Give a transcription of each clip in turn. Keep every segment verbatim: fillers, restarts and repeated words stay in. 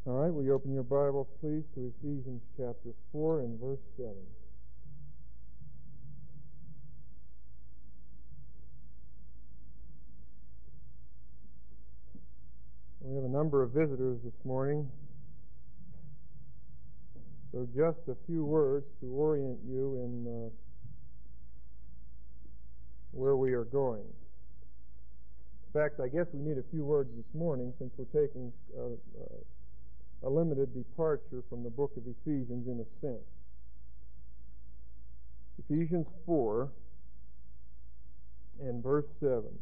All right, will you open your Bibles, please, to Ephesians chapter four and verse seven. We have a number of visitors this morning, so just a few words to orient you in uh, where we are going. In fact, I guess we need a few words this morning since we're taking uh, uh, a limited departure from the book of Ephesians in a sense. Ephesians four and verse seven.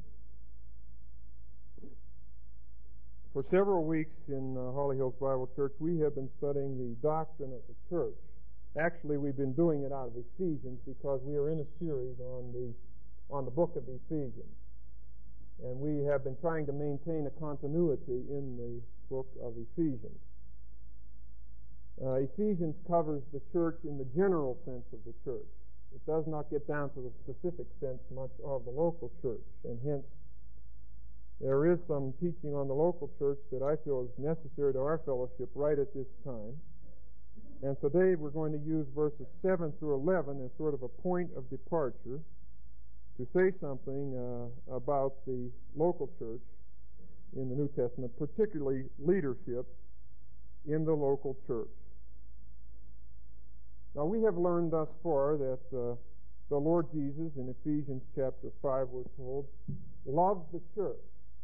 For several weeks in uh, Holly Hills Bible Church, we have been studying the doctrine of the church. Actually, we've been doing it out of Ephesians because we are in a series on the on the book of Ephesians. And we have been trying to maintain a continuity in the book of Ephesians. Uh, Ephesians covers the church in the general sense of the church. It does not get down to the specific sense much of the local church, and hence there is some teaching on the local church that I feel is necessary to our fellowship right at this time. And today we're going to use verses seven through eleven as sort of a point of departure to say something uh, about the local church in the New Testament, particularly leadership in the local church. Now, we have learned thus far that uh, the Lord Jesus in Ephesians chapter five, we're told, loves the church.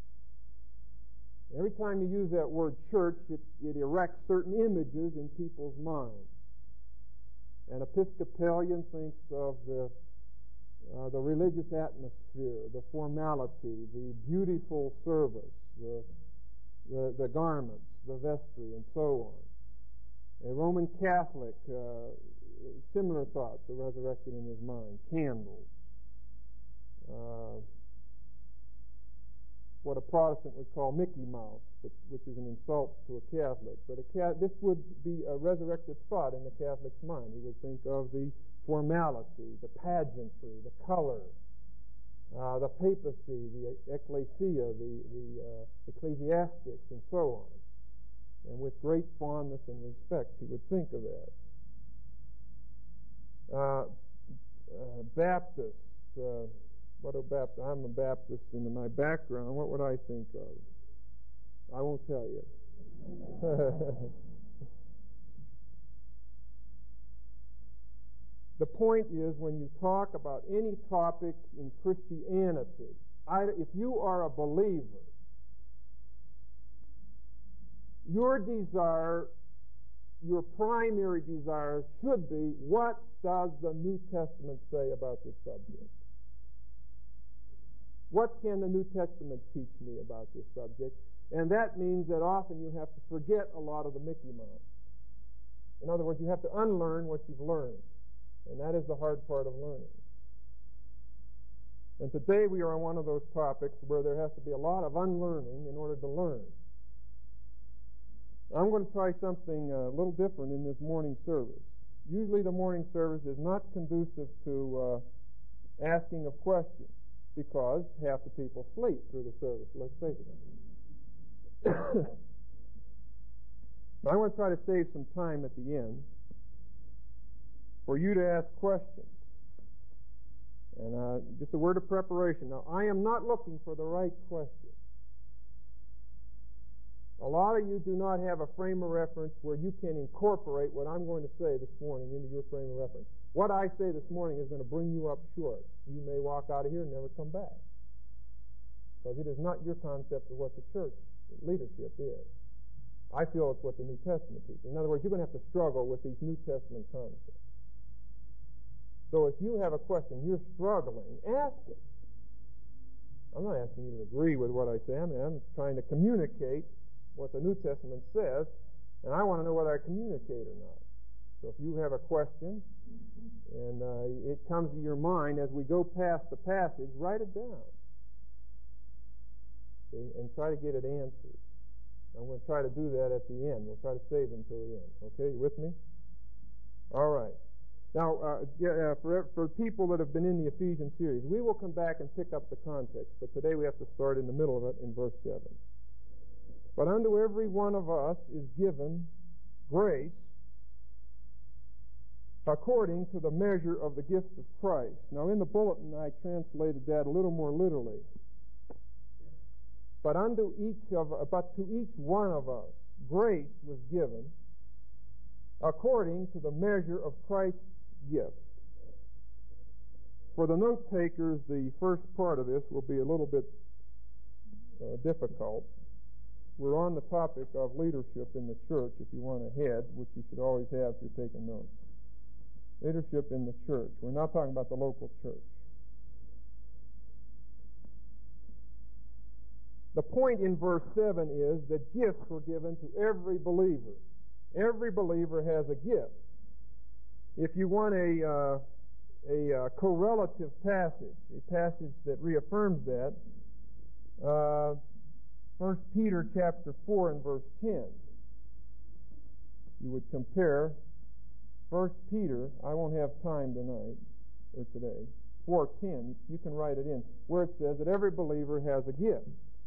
Every time you use that word church, it, it erects certain images in people's minds. An Episcopalian thinks of the uh, the religious atmosphere, the formality, the beautiful service, the, the the garments, the vestry, and so on. A Roman Catholic, uh, similar thoughts are resurrected in his mind. Candles. Uh, what a Protestant would call Mickey Mouse, but, which is an insult to a Catholic. But a Ca- this would be a resurrected thought in the Catholic's mind. He would think of the formality, the pageantry, the color, uh, the papacy, the ecclesia, the, the uh, ecclesiastics, and so on. And with great fondness and respect, he would think of that. Uh, uh, Baptists, uh, what are Baptists? I'm a Baptist in my background. What would I think of? I won't tell you. The point is, when you talk about any topic in Christianity, I, if you are a believer, your desire, your primary desire should be, what does the New Testament say about this subject? What can the New Testament teach me about this subject? And that means that often you have to forget a lot of the Mickey Mouse. In other words, you have to unlearn what you've learned. And that is the hard part of learning. And today we are on one of those topics where there has to be a lot of unlearning in order to learn. I'm going to try something a little different in this morning service. Usually the morning service is not conducive to uh, asking of questions because half the people sleep through the service, let's face it. I want to try to save some time at the end for you to ask questions. And uh, just a word of preparation. Now, I am not looking for the right question. A lot of you do not have a frame of reference where you can incorporate what I'm going to say this morning into your frame of reference. What I say this morning is going to bring you up short. You may walk out of here and never come back. Because it is not your concept of what the church leadership is. I feel it's what the New Testament teaches. In other words, you're going to have to struggle with these New Testament concepts. So if you have a question, you're struggling, ask it. I'm not asking you to agree with what I say. I mean, I'm trying to communicate what the New Testament says, and I want to know whether I communicate or not. So if you have a question, and uh, it comes to your mind as we go past the passage, write it down. See, and try to get it answered. I'm going to try to do that at the end. We'll try to save them till the end. Okay, you with me? All right. Now, uh, yeah, for, for people that have been in the Ephesians series, we will come back and pick up the context, but today we have to start in the middle of it in verse seven. But unto every one of us is given grace according to the measure of the gift of Christ. Now in the bulletin I translated that a little more literally. But unto each of, but to each one of us, grace was given according to the measure of Christ's gift. For the note takers, the first part of this will be a little bit uh, difficult. We're on the topic of leadership in the church, if you want a head, which you should always have if you're taking notes. Leadership in the church. We're not talking about the local church. The point in verse seven is that gifts were given to every believer. Every believer has a gift. If you want a uh, a uh, correlative passage, a passage that reaffirms that, uh, First Peter chapter four and verse ten. You would compare First Peter, I won't have time tonight, or today, four ten, you can write it in, where it says that every believer has a gift.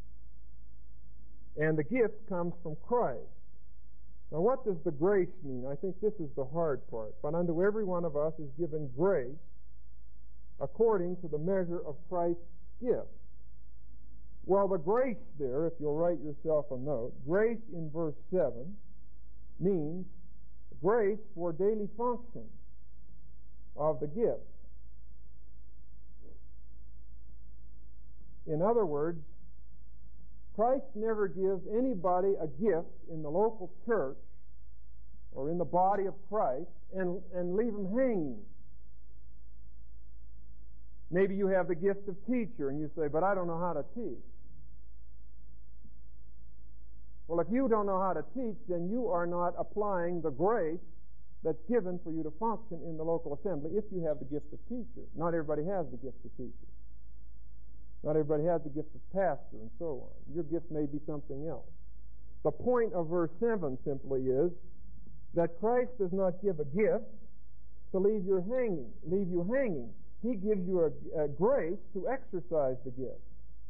And the gift comes from Christ. Now what does the grace mean? I think this is the hard part. But unto every one of us is given grace according to the measure of Christ's gift. Well, the grace there, if you'll write yourself a note, grace in verse seven means grace for daily function of the gift. In other words, Christ never gives anybody a gift in the local church or in the body of Christ and, and leave them hanging. Maybe you have the gift of teacher and you say, but I don't know how to teach. Well, if you don't know how to teach, then you are not applying the grace that's given for you to function in the local assembly if you have the gift of teacher. Not everybody has the gift of teacher. Not everybody has the gift of pastor and so on. Your gift may be something else. The point of verse seven simply is that Christ does not give a gift to leave you hanging, leave you hanging. He gives you a, a grace to exercise the gift.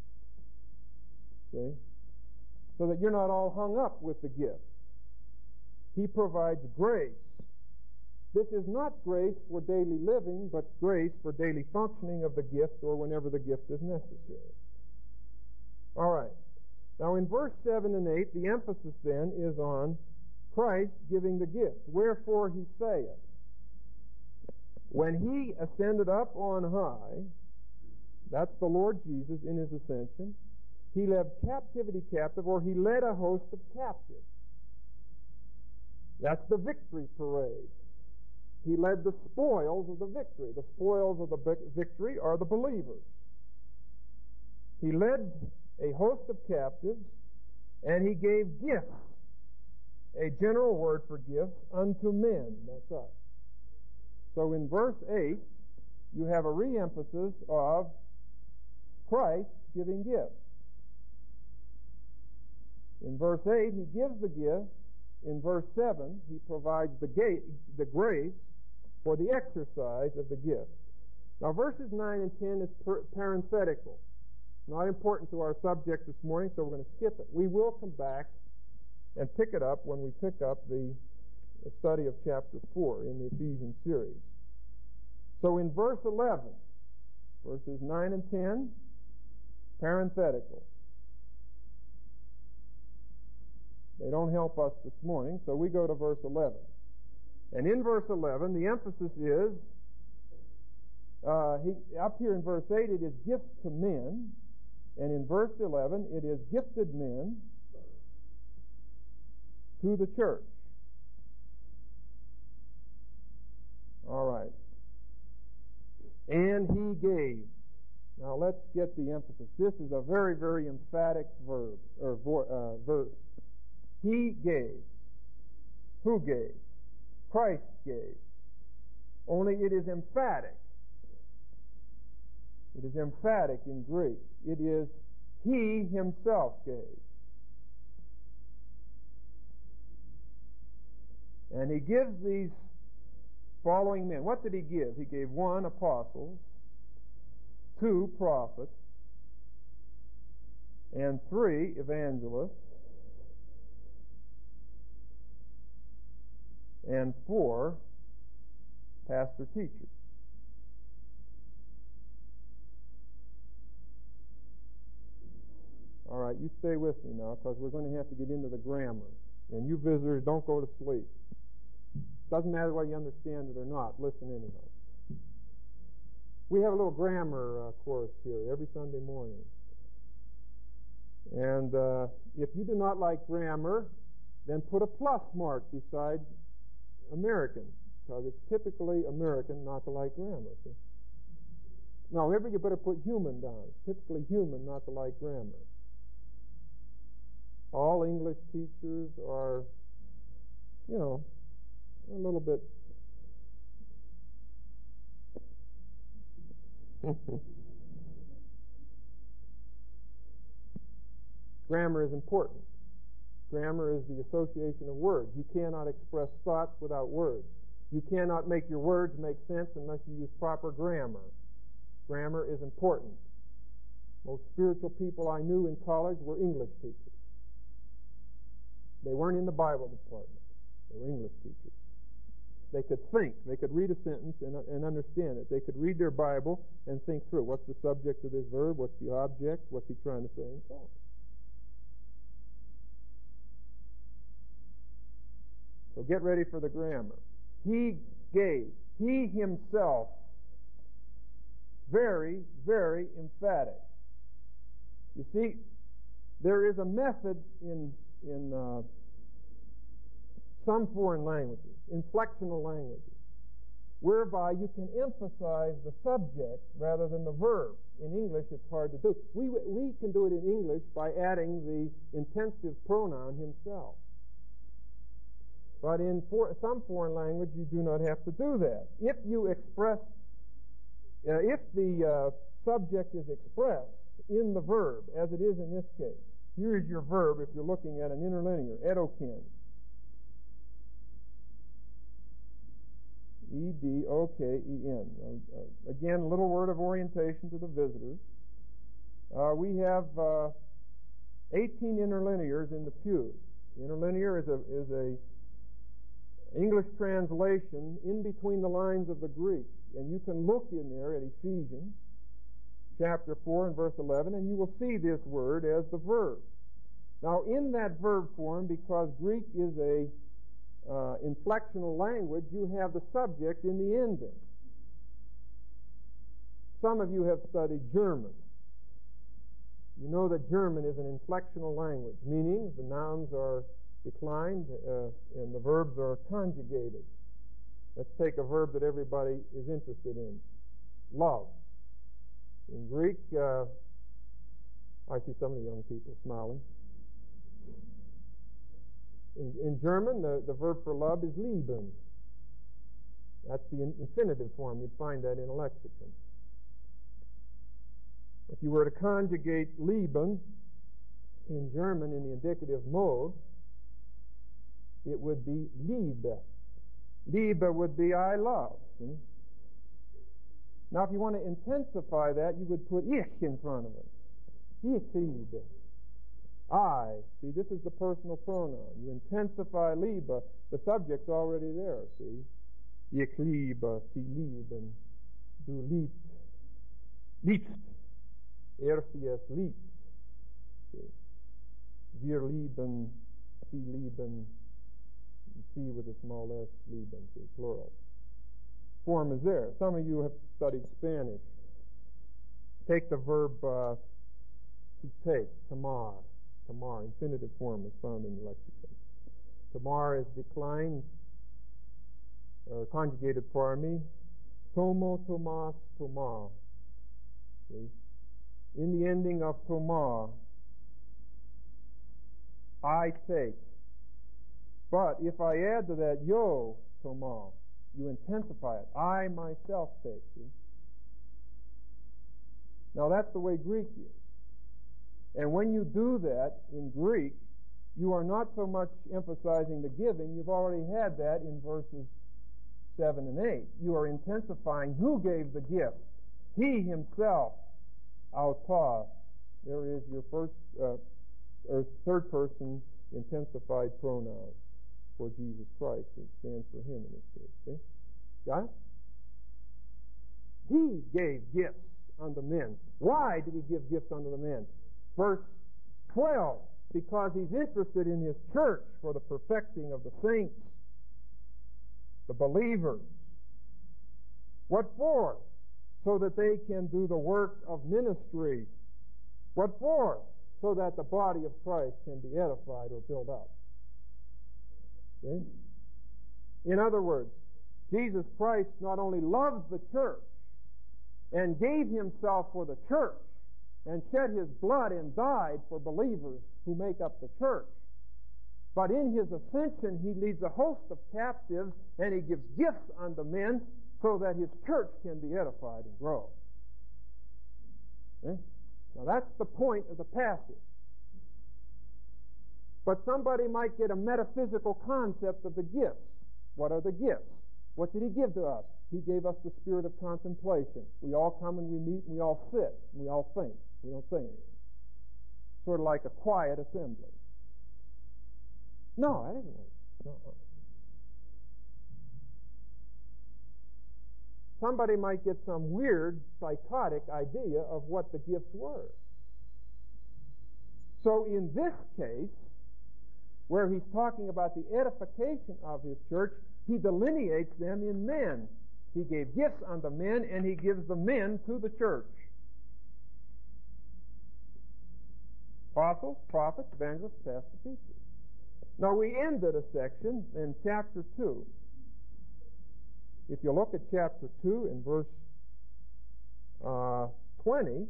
See? So that you're not all hung up with the gift. He provides grace. This is not grace for daily living, but grace for daily functioning of the gift or whenever the gift is necessary. All right. Now in verse seven and eight, the emphasis then is on Christ giving the gift. Wherefore he saith, when he ascended up on high, that's the Lord Jesus in his ascension, he led captivity captive, or he led a host of captives. That's the victory parade. He led the spoils of the victory. The spoils of the victory are the believers. He led a host of captives, and he gave gifts, a general word for gifts, unto men. That's us. So in verse eight, you have a re-emphasis of Christ giving gifts. In verse eight, he gives the gift. In verse seven, he provides the, ga- the grace for the exercise of the gift. Now, verses nine and ten is per- parenthetical. Not important to our subject this morning, so we're going to skip it. We will come back and pick it up when we pick up the, the study of chapter four in the Ephesians series. So in verse eleven, verses nine and ten, parenthetical. They don't help us this morning, so we go to verse eleven. And in verse eleven, the emphasis is, uh, he, up here in verse eight, it is gifts to men, and in verse eleven, it is gifted men to the church. All right. And he gave. Now let's get the emphasis. This is a very, very emphatic verb, or uh, verse. He gave. Who gave? Christ gave. Only it is emphatic. It is emphatic in Greek. It is he himself gave. And he gives these following men. What did he give? He gave one, apostles, two, prophets, and three, evangelists, and for pastor-teachers. All right, you stay with me now, because we're going to have to get into the grammar. And you visitors, don't go to sleep. Doesn't matter whether you understand it or not. Listen anyhow. We have a little grammar uh, course here every Sunday morning. And uh, if you do not like grammar, then put a plus mark beside American, because it's typically American not to like grammar. See? Now, maybe you better put human down. It's typically human not to like grammar. All English teachers are, you know, a little bit grammar is important. Grammar is the association of words. You cannot express thoughts without words. You cannot make your words make sense unless you use proper grammar. Grammar is important. Most spiritual people I knew in college were English teachers. They weren't in the Bible department. They were English teachers. They could think. They could read a sentence and, and understand it. They could read their Bible and think through. What's the subject of this verb? What's the object? What's he trying to say? And so on. So get ready for the grammar. He gave. He himself. Very, very emphatic. You see, there is a method in in uh, some foreign languages, inflectional languages, whereby you can emphasize the subject rather than the verb. In English, it's hard to do. We we can do it in English by adding the intensive pronoun himself. But in for, some foreign language, you do not have to do that. If you express, uh, if the uh, subject is expressed in the verb, as it is in this case, here is your verb if you're looking at an interlinear, edoken. E D O K E N. Uh, again, a little word of orientation to the visitors. Uh, we have uh, eighteen interlinears in the pews. Interlinear is a is a English translation in between the lines of the Greek, and you can look in there at Ephesians chapter four and verse eleven, and you will see this word as the verb. Now, in that verb form, because Greek is a uh, inflectional language, you have the subject in the ending. Some of you have studied German. You know that German is an inflectional language, meaning the nouns are declined uh, and the verbs are conjugated. Let's take a verb that everybody is interested in. Love. In Greek, uh, I see some of the young people smiling. In, in German, the, the verb for love is lieben. That's the in, infinitive form. You'd find that in a lexicon. If you were to conjugate lieben in German in the indicative mode, it would be Liebe. Liebe would be I love. See? Now, if you want to intensify that, you would put ich in front of it. Ich liebe. I. See, this is the personal pronoun. You intensify Liebe. The subject's already there, see? Ich liebe, sie lieben, du liebst. Liebst. Er sie es liebt. See? Wir lieben, sie lieben. See with a small s, lieben, see, plural. Form is there. Some of you have studied Spanish. Take the verb uh, to take, tomar. Tomar, infinitive form is found in the lexicon. Tomar is declined, or conjugated, pardon me. Tomo, tomas, tomar. See? In the ending of tomar, I take. But if I add to that yo, tomar, you intensify it. I myself take. See? Now that's the way Greek is. And when you do that in Greek, you are not so much emphasizing the giving. You've already had that in verses seven and eight. You are intensifying who gave the gift. He himself, autos. There is your first uh, or third person intensified pronoun. for Jesus Christ. It stands for Him in this case. See? Got it? He gave gifts unto men. Why did He give gifts unto the men? Verse twelve, because He's interested in His church for the perfecting of the saints, the believers. What for? So that they can do the work of ministry. What for? So that the body of Christ can be edified or built up. See? In other words, Jesus Christ not only loved the church and gave Himself for the church and shed His blood and died for believers who make up the church, but in His ascension He leads a host of captives and He gives gifts unto men so that His church can be edified and grow. See? Now that's the point of the passage. But somebody might get a metaphysical concept of the gifts. What are the gifts? What did He give to us? He gave us the spirit of contemplation. We all come and we meet and we all sit and we all think. We don't say anything. Sort of like a quiet assembly. No, I didn't want it. No. Somebody might get some weird, psychotic idea of what the gifts were. So in this case, where He's talking about the edification of His church, He delineates them in men. He gave gifts unto men, and He gives the men to the church. Apostles, prophets, evangelists, pastors, teachers. Now we ended a section in chapter two. If you look at chapter two in verse uh, twenty,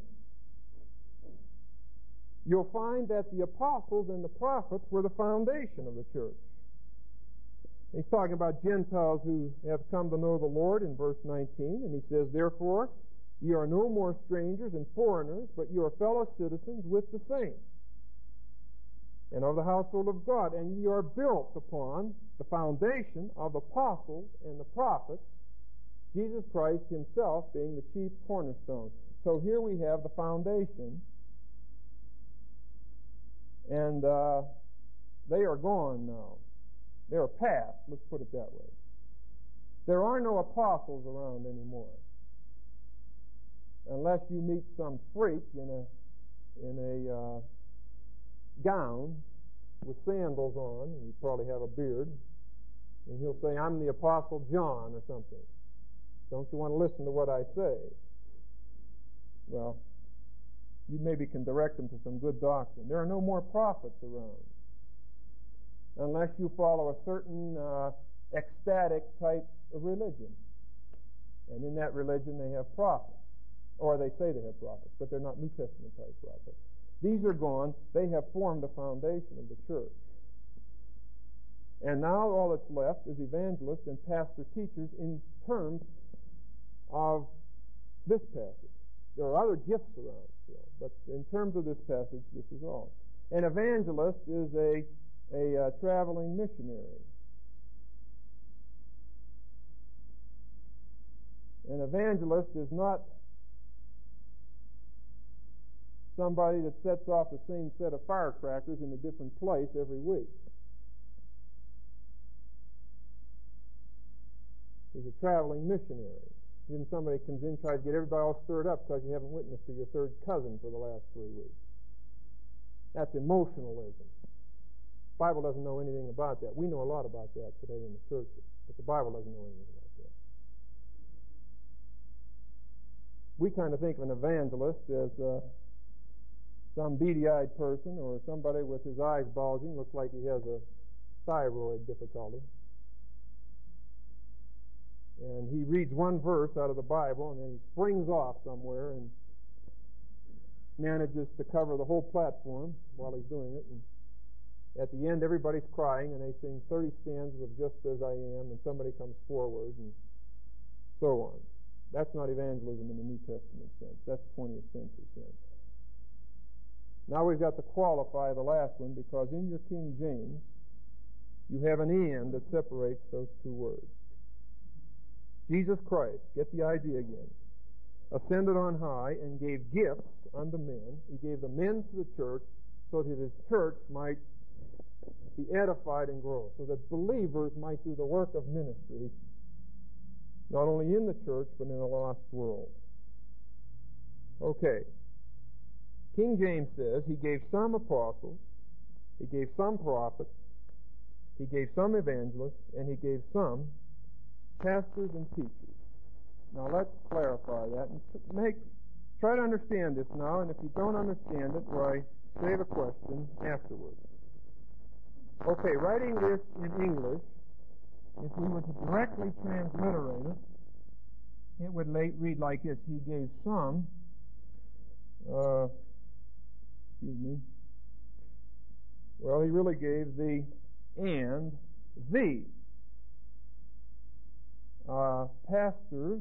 you'll find that the apostles and the prophets were the foundation of the church. He's talking about Gentiles who have come to know the Lord in verse nineteen, and he says, "Therefore, ye are no more strangers and foreigners, but you are fellow citizens with the saints, and of the household of God, and ye are built upon the foundation of the apostles and the prophets, Jesus Christ Himself being the chief cornerstone." So here we have the foundation, and uh, they are gone now. They are past, let's put it that way. There are no apostles around anymore, unless you meet some freak in a in a uh, gown with sandals on, and you probably have a beard, and he'll say, "I'm the Apostle John," or something. Don't you want to listen to what I say? Well, you maybe can direct them to some good doctrine. There are no more prophets around, unless you follow a certain uh, ecstatic type of religion. And in that religion they have prophets, or they say they have prophets, but they're not New Testament type prophets. These are gone. They have formed the foundation of the church. And now all that's left is evangelists and pastor teachers in terms of this passage. There are other gifts around still, but in terms of this passage, this is all. An evangelist is a a uh, traveling missionary. An evangelist is not somebody that sets off the same set of firecrackers in a different place every week. He's a traveling missionary. Then somebody comes in, tries to get everybody all stirred up because you haven't witnessed to your third cousin for the last three weeks. That's emotionalism. The Bible doesn't know anything about that. We know a lot about that today in the churches, but the Bible doesn't know anything about that. We kind of think of an evangelist as uh, some beady-eyed person or somebody with his eyes bulging, looks like he has a thyroid difficulty. And he reads one verse out of the Bible, and then he springs off somewhere and manages to cover the whole platform while he's doing it. And at the end, everybody's crying, and they sing thirty stanzas of "Just As I Am," and somebody comes forward, and so on. That's not evangelism in the New Testament sense. That's twentieth century sense. Now we've got to qualify the last one, because in your King James, you have an "and" that separates those two words. Jesus Christ, get the idea again, ascended on high and gave gifts unto men. He gave the men to the church so that His church might be edified and grow, so that believers might do the work of ministry, not only in the church, but in a lost world. Okay. King James says, He gave some apostles, He gave some prophets, He gave some evangelists, and He gave some pastors and teachers. Now let's clarify that and make, try to understand this now, and if you don't understand it, why, save a question afterwards. Okay, writing this in English, if we were to directly transliterate it, it would read like this. He gave some, uh, excuse me, well, he really gave the and the uh, pastors.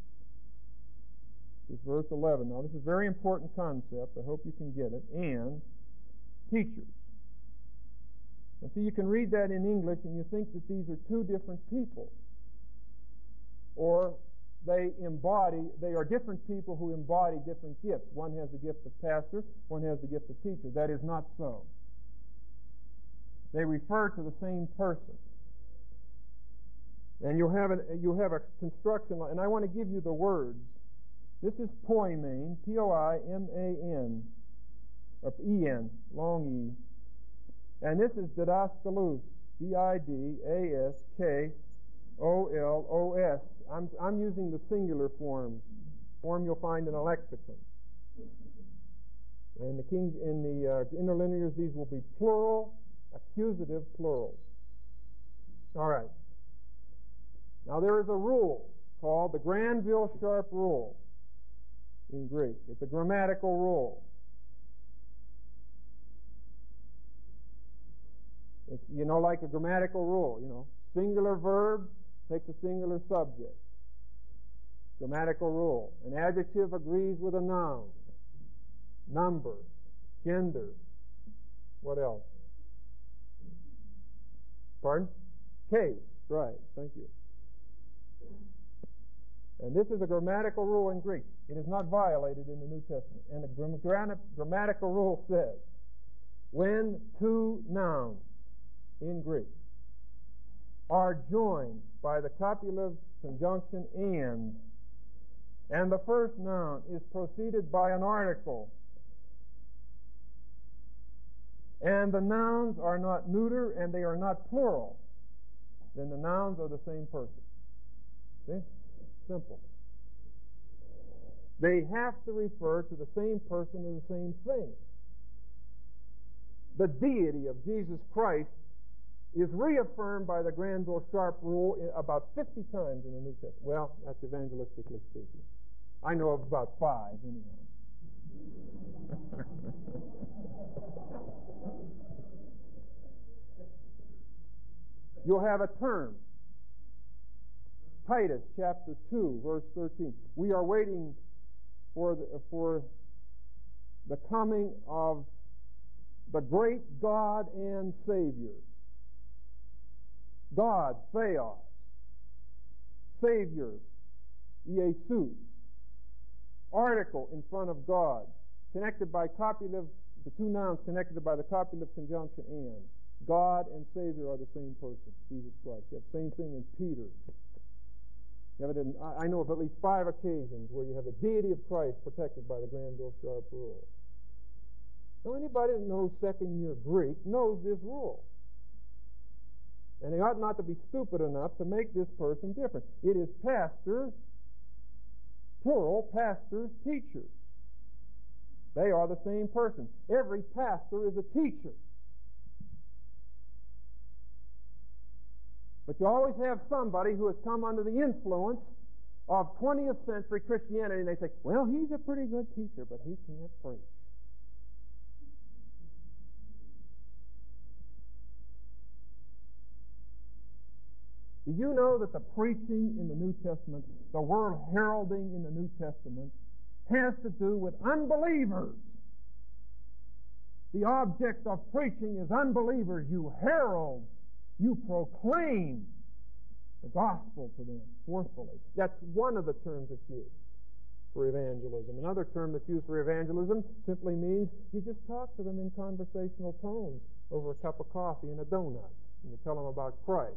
This is verse eleven. Now, this is a very important concept. I hope you can get it. And teachers. And so you can read that in English and you think that these are two different people. Or they embody, they are different people who embody different gifts. One has the gift of pastor, one has the gift of teacher. That is not so. They refer to the same person. And you'll have, an, you'll have a construction, and I want to give you the words. This is poimen, P O I M A N, or E N, long E. And this is didaskalus, D I D A S K O L O S. I'm, I'm using the singular forms, form you'll find in a lexicon. And the King, in the uh, interlinears, these will be plural, accusative plurals. All right. Now there is a rule called the Granville-Sharp rule in Greek. It's a grammatical rule. It's, you know, like a grammatical rule, you know. Singular verb takes a singular subject. Grammatical rule. An adjective agrees with a noun. Number. Gender. What else? Pardon? Case. Right. Thank you. And this is a grammatical rule in Greek. It is not violated in the New Testament. And the gram- grammatical rule says, when two nouns in Greek are joined by the copulative conjunction and, and the first noun is preceded by an article, and the nouns are not neuter and they are not plural, then the nouns are the same person. See? Simple. They have to refer to the same person or the same thing. The deity of Jesus Christ is reaffirmed by the Granville-Sharp rule about fifty times in the New Testament. Well, that's evangelistically speaking. I know of about five, anyhow. You'll have a term. Titus chapter two, verse thirteen. We are waiting for the, for the coming of the great God and Savior. God, Theos. Savior, Jesus. Article in front of God, connected by copulative, the two nouns connected by the copulative conjunction and. God and Savior are the same person, Jesus Christ. You have the same thing in Peter. You have it in, I know of at least five occasions where you have the deity of Christ protected by the Granville-Sharp rule. Now, anybody that knows second-year Greek knows this rule. And they ought not to be stupid enough to make this person different. It is pastor, plural, pastors, teachers. They are the same person. Every pastor is a teacher. But you always have somebody who has come under the influence of twentieth century Christianity, and they say, well, he's a pretty good teacher, but he can't preach. Do you know that the preaching in the New Testament, the word heralding in the New Testament, has to do with unbelievers? The object of preaching is unbelievers. You herald, you proclaim the gospel to them forcefully. That's one of the terms that's used for evangelism. Another term that's used for evangelism simply means you just talk to them in conversational tones. over a cup of coffee and a donut, and you tell them about Christ.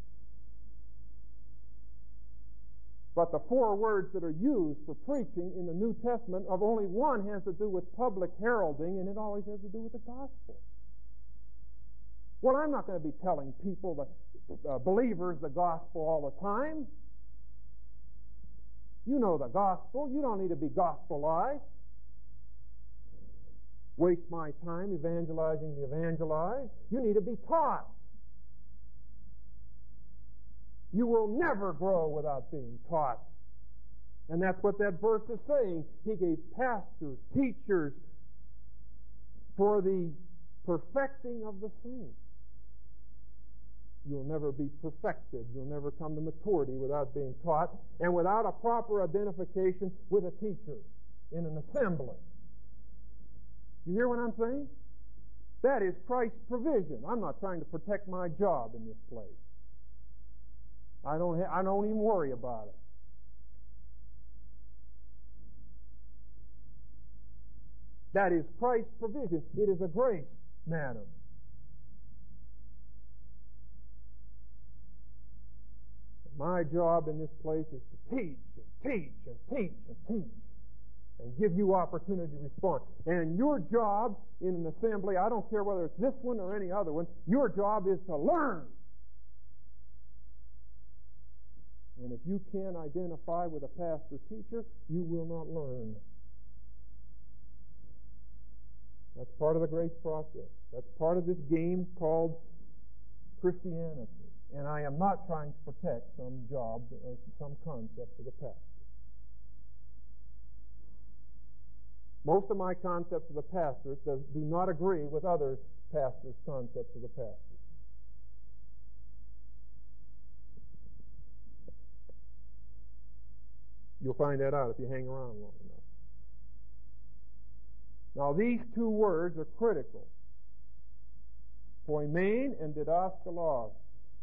But the four words that are used for preaching in the New Testament, of only one has to do with public heralding, and it always has to do with the gospel. Well, I'm not going to be telling people, the uh, believers, the gospel all the time. You know the gospel. You don't need to be gospelized. Waste my time evangelizing the evangelized. You need to be taught. You will never grow without being taught. And that's what that verse is saying. He gave pastors, teachers, for the perfecting of the saints. You'll never be perfected. You'll never come to maturity without being taught and without a proper identification with a teacher in an assembly. You hear what I'm saying? That is Christ's provision. I'm not trying to protect my job in this place. I don't ha- I don't even worry about it. That is Christ's provision. It is a grace matter. My job in this place is to teach and teach and teach and teach and give you opportunity to respond. And your job in an assembly, I don't care whether it's this one or any other one, your job is to learn. And if you can't identify with a pastor teacher, you will not learn. That's part of the grace process. That's part of this game called Christianity. And I am not trying to protect some job or some concept of the pastor. Most of my concepts of the pastor do not agree with other pastors' concepts of the pastor. You'll find that out if you hang around long enough. Now, these two words are critical. Poimen and didaskalos.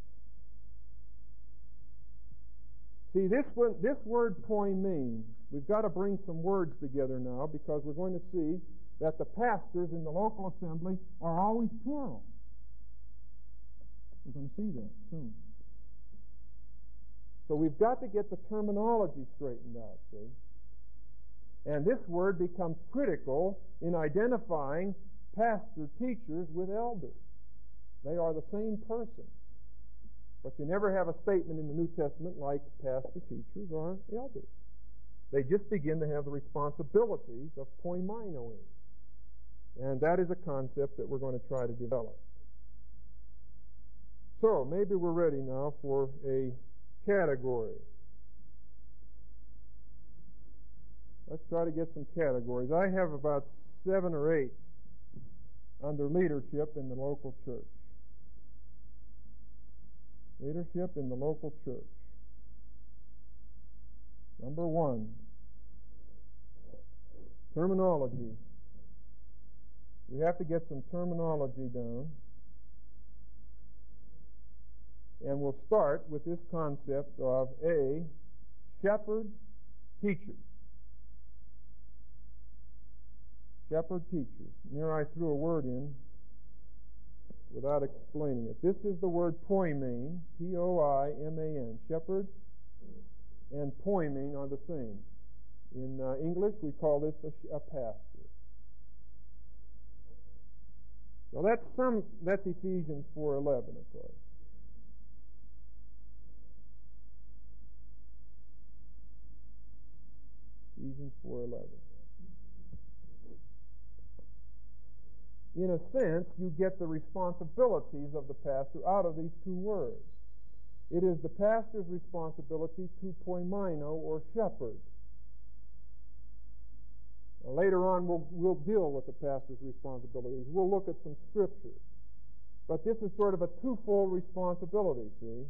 See, this one, this word poimen, we've got to bring some words together now because we're going to see that the pastors in the local assembly are always plural. We're going to see that soon. So we've got to get the terminology straightened out, see? And this word becomes critical in identifying pastor teachers with elders. They are the same person. But you never have a statement in the New Testament like pastor teachers or elders. They just begin to have the responsibilities of poimainoing. And that is a concept that we're going to try to develop. So, maybe we're ready now for a category. Let's try to get some categories. I have about seven or eight under leadership in the local church. Leadership in the local church. Number one, terminology. We have to get some terminology down. And we'll start with this concept of A, shepherd teachers. Shepherd teachers. And there I threw a word in without explaining it. This is the word poimen, P O I M A N. Shepherd and poimen are the same. In uh, English, we call this a, a pastor. Well, that's some. That's Ephesians four eleven, of course. Ephesians four eleven. In a sense, you get the responsibilities of the pastor out of these two words. It is the pastor's responsibility to poimaino, or shepherd. Now, later on, we'll, we'll deal with the pastor's responsibilities. We'll look at some scriptures. But this is sort of a twofold responsibility, see?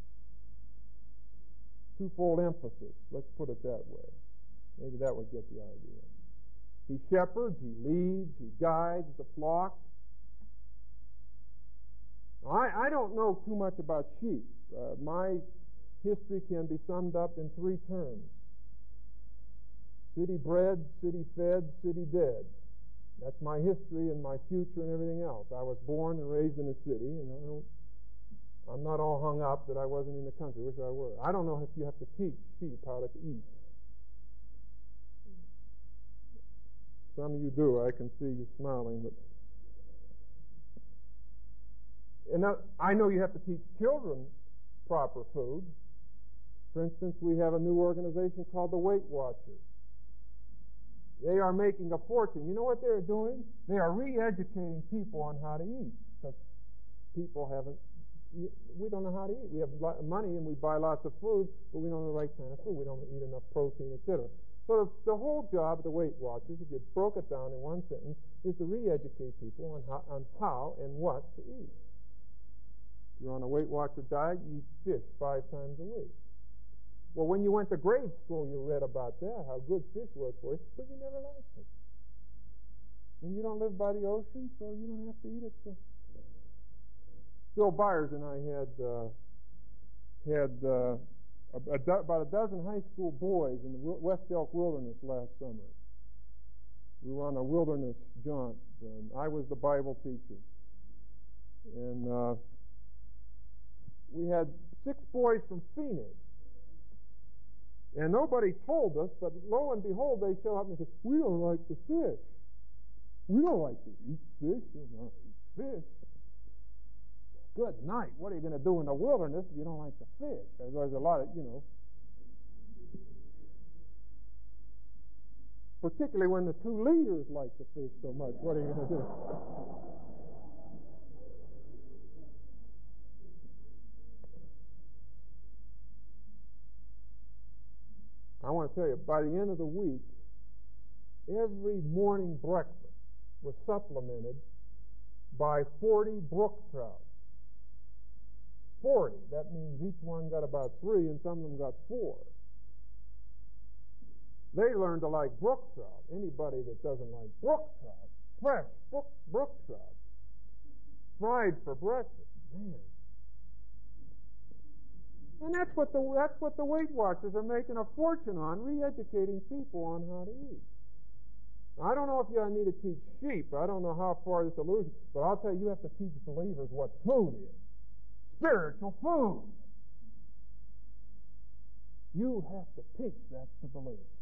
Twofold emphasis. Let's put it that way. Maybe that would get the idea. He shepherds, he leads, he guides the flock. I, I don't know too much about sheep. Uh, my history can be summed up in three terms. City bred, city fed, city dead. That's my history and my future and everything else. I was born and raised in a city, and I don't, I'm not all hung up that I wasn't in the country. Wish I were. I don't know if you have to teach sheep how to eat. Some of you do. I can see you smiling, but and now, I know you have to teach children proper food. For instance, we have a new organization called the Weight Watchers. They are making a fortune. You know what they're doing? They are re-educating people on how to eat, because people haven't, we don't know how to eat. We have money and we buy lots of food, but we don't know the right kind of food. We don't eat enough protein, et cetera. So the, the whole job of the Weight Watchers, if you broke it down in one sentence, is to re-educate people on how, on how and what to eat. If you're on a Weight Watcher diet, you eat fish five times a week. Well, when you went to grade school, you read about that, how good fish was for you, but you never liked it. And you don't live by the ocean, so you don't have to eat it. So. Bill Byers and I had uh, had uh, a, a do, about a dozen high school boys in the West Elk Wilderness last summer. We were on a wilderness jaunt, and I was the Bible teacher. And uh, we had six boys from Phoenix. And nobody told us, but lo and behold, they show up and say, "We don't like the fish. We don't like to eat fish. You don't eat fish." Good night. What are you going to do in the wilderness if you don't like the fish? There's a lot of, you know. Particularly when the two leaders like the fish so much. What are you going to do? I want to tell you, by the end of the week, every morning breakfast was supplemented by forty brook trout. forty. That means each one got about three, and some of them got four. They learned to like brook trout. Anybody that doesn't like brook trout, fresh brook, brook trout, fried for breakfast, man. And that's what the that's what the Weight Watchers are making a fortune on, re-educating people on how to eat. Now, I don't know if you need to teach sheep. I don't know how far this allusion, but I'll tell you, you have to teach believers what food is. Spiritual food. You have to teach that to believers.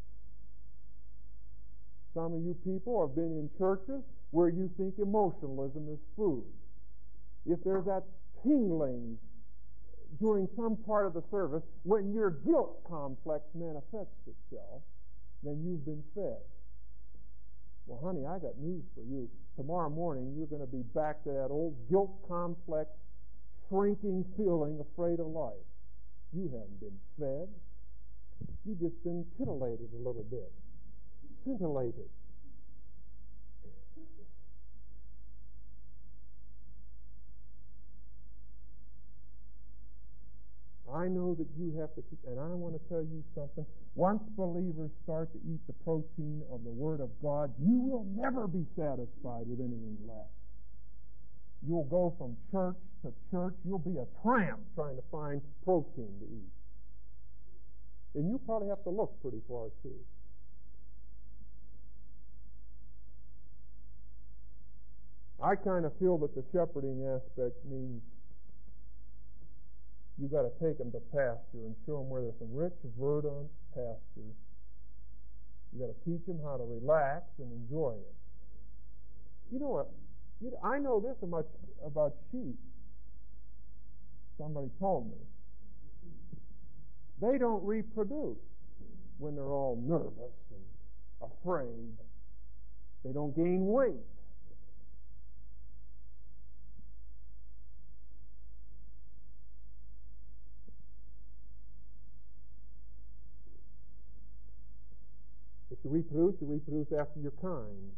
Some of you people have been in churches where you think emotionalism is food. If there's that tingling during some part of the service, when your guilt complex manifests itself, then you've been fed. Well, honey, I got news for you. Tomorrow morning, you're going to be back to that old guilt complex, shrinking feeling, afraid of life. You haven't been fed. You've just been titillated a little bit. Scintillated. I know that you have to, and I want to tell you something. Once believers start to eat the protein of the Word of God, you will never be satisfied with anything less. You'll go from church to church. You'll be a tramp trying to find protein to eat. And you probably have to look pretty far, too. I kind of feel that the shepherding aspect means you got to take them to pasture and show them where there's some rich, verdant pastures. You got to teach them how to relax and enjoy it. You know what? You, I know this much about sheep. Somebody told me. They don't reproduce when they're all nervous and afraid. They don't gain weight. If you reproduce, you reproduce after your kind.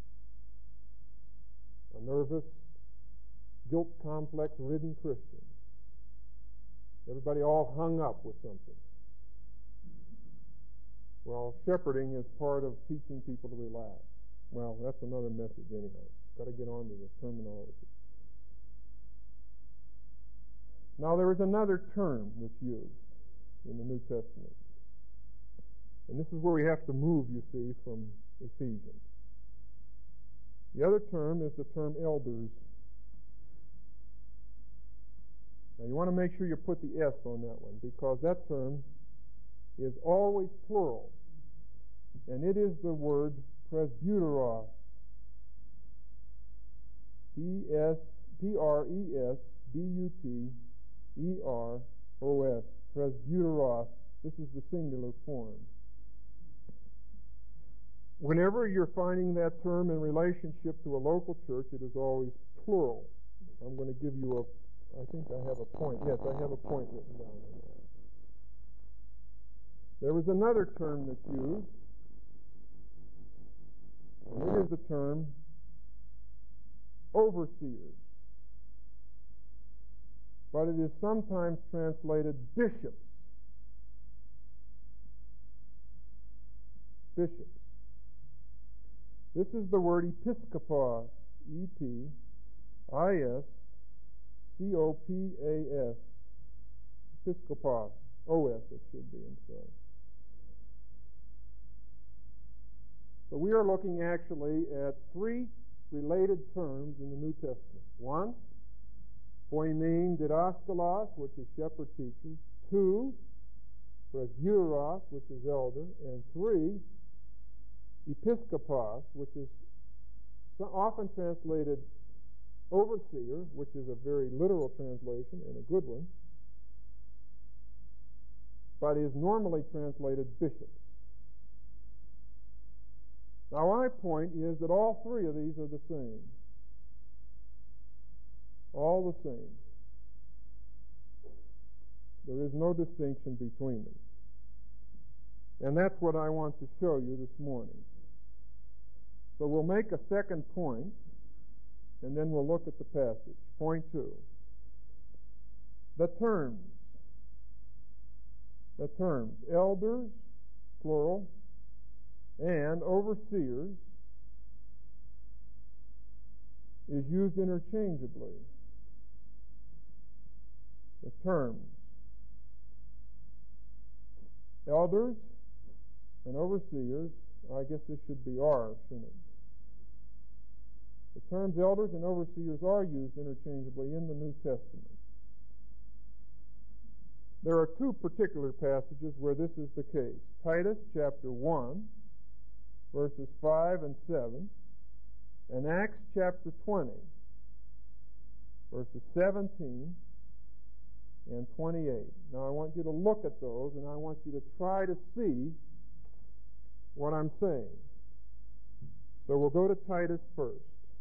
A nervous, guilt complex-ridden Christian. Everybody all hung up with something. Well, shepherding is part of teaching people to relax. Well, that's another message anyhow. Got to get on to the terminology. Now, there is another term that's used in the New Testament. And this is where we have to move, you see, from Ephesians. The other term is the term elders. Now you want to make sure you put the S on that one, because that term is always plural. And it is the word presbyteros. P S P R E S B U T E R O S. Presbyteros. This is the singular form. Whenever you're finding that term in relationship to a local church, it is always plural. I'm going to give you a, I think I have a point. Yes, I have a point written down on that. There was another term that's used, and it is the term overseers. But it is sometimes translated bishops. Bishops. This is the word episkopos, E P I S C O P A S. Episkopos. O S it should be, I'm sorry. So we are looking actually at three related terms in the New Testament. One, poimen didaskalos, which is shepherd teacher. Two, presbyteros, which is elder. And three, episkopos, which is often translated overseer, which is a very literal translation and a good one, but is normally translated bishops. Now, my point is that all three of these are the same. All the same. There is no distinction between them. And that's what I want to show you this morning. So we'll make a second point, and then we'll look at the passage. Point two. The terms. The terms. Elders, plural, and overseers is used interchangeably. The terms. Elders and overseers, I guess this should be are, shouldn't it? The terms elders and overseers are used interchangeably in the New Testament. There are two particular passages where this is the case. Titus chapter one, verses five and seven, and Acts chapter twenty, verses seventeen and twenty-eight. Now I want you to look at those, and I want you to try to see what I'm saying. So we'll go to Titus first.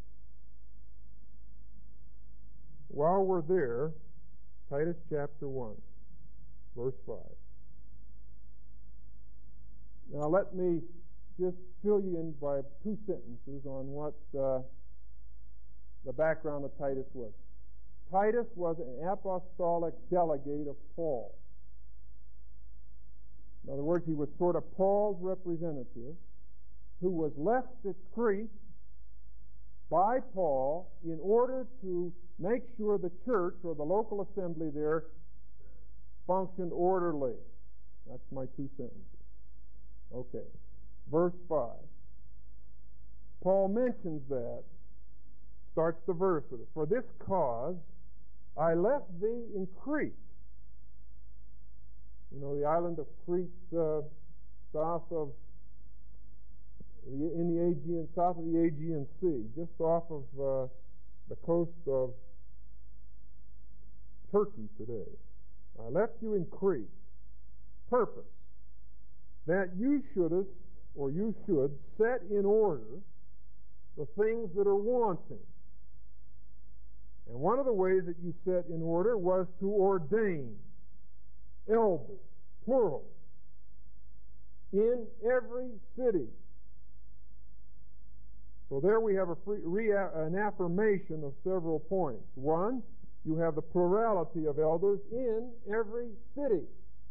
While we're there, Titus chapter one, verse five. Now let me just fill you in by two sentences on what uh, the background of Titus was. Titus was an apostolic delegate of Paul. In other words, he was sort of Paul's representative who was left at Crete by Paul in order to make sure the church or the local assembly there functioned orderly. That's my two sentences. Okay. Verse five. Paul mentions that, starts the verse with it. For this cause I left thee in Crete. You know, the island of Crete, uh, south of the, in the Aegean, south of the Aegean Sea, just off of uh, the coast of Turkey today. I left you in Crete. Purpose, that you shouldest, or you should, set in order the things that are wanting. And one of the ways that you set in order was to ordain elders, plural, in every city. So there we have a free, re, an affirmation of several points. One, you have the plurality of elders in every city,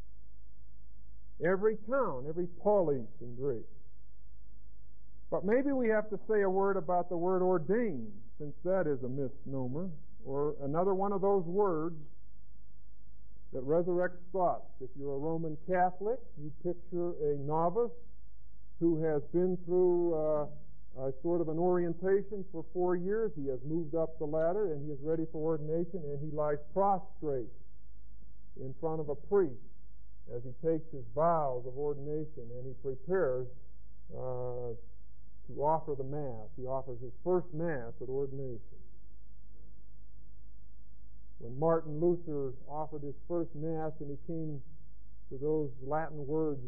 every town, every polis in Greek. But maybe we have to say a word about the word ordained, since that is a misnomer, or another one of those words that resurrects thoughts. If you're a Roman Catholic, you picture a novice who has been through uh, a sort of an orientation for four years. He has moved up the ladder and he is ready for ordination, and he lies prostrate in front of a priest as he takes his vows of ordination, and he prepares uh, to offer the Mass. He offers his first Mass at ordination. When Martin Luther offered his first Mass and he came to those Latin words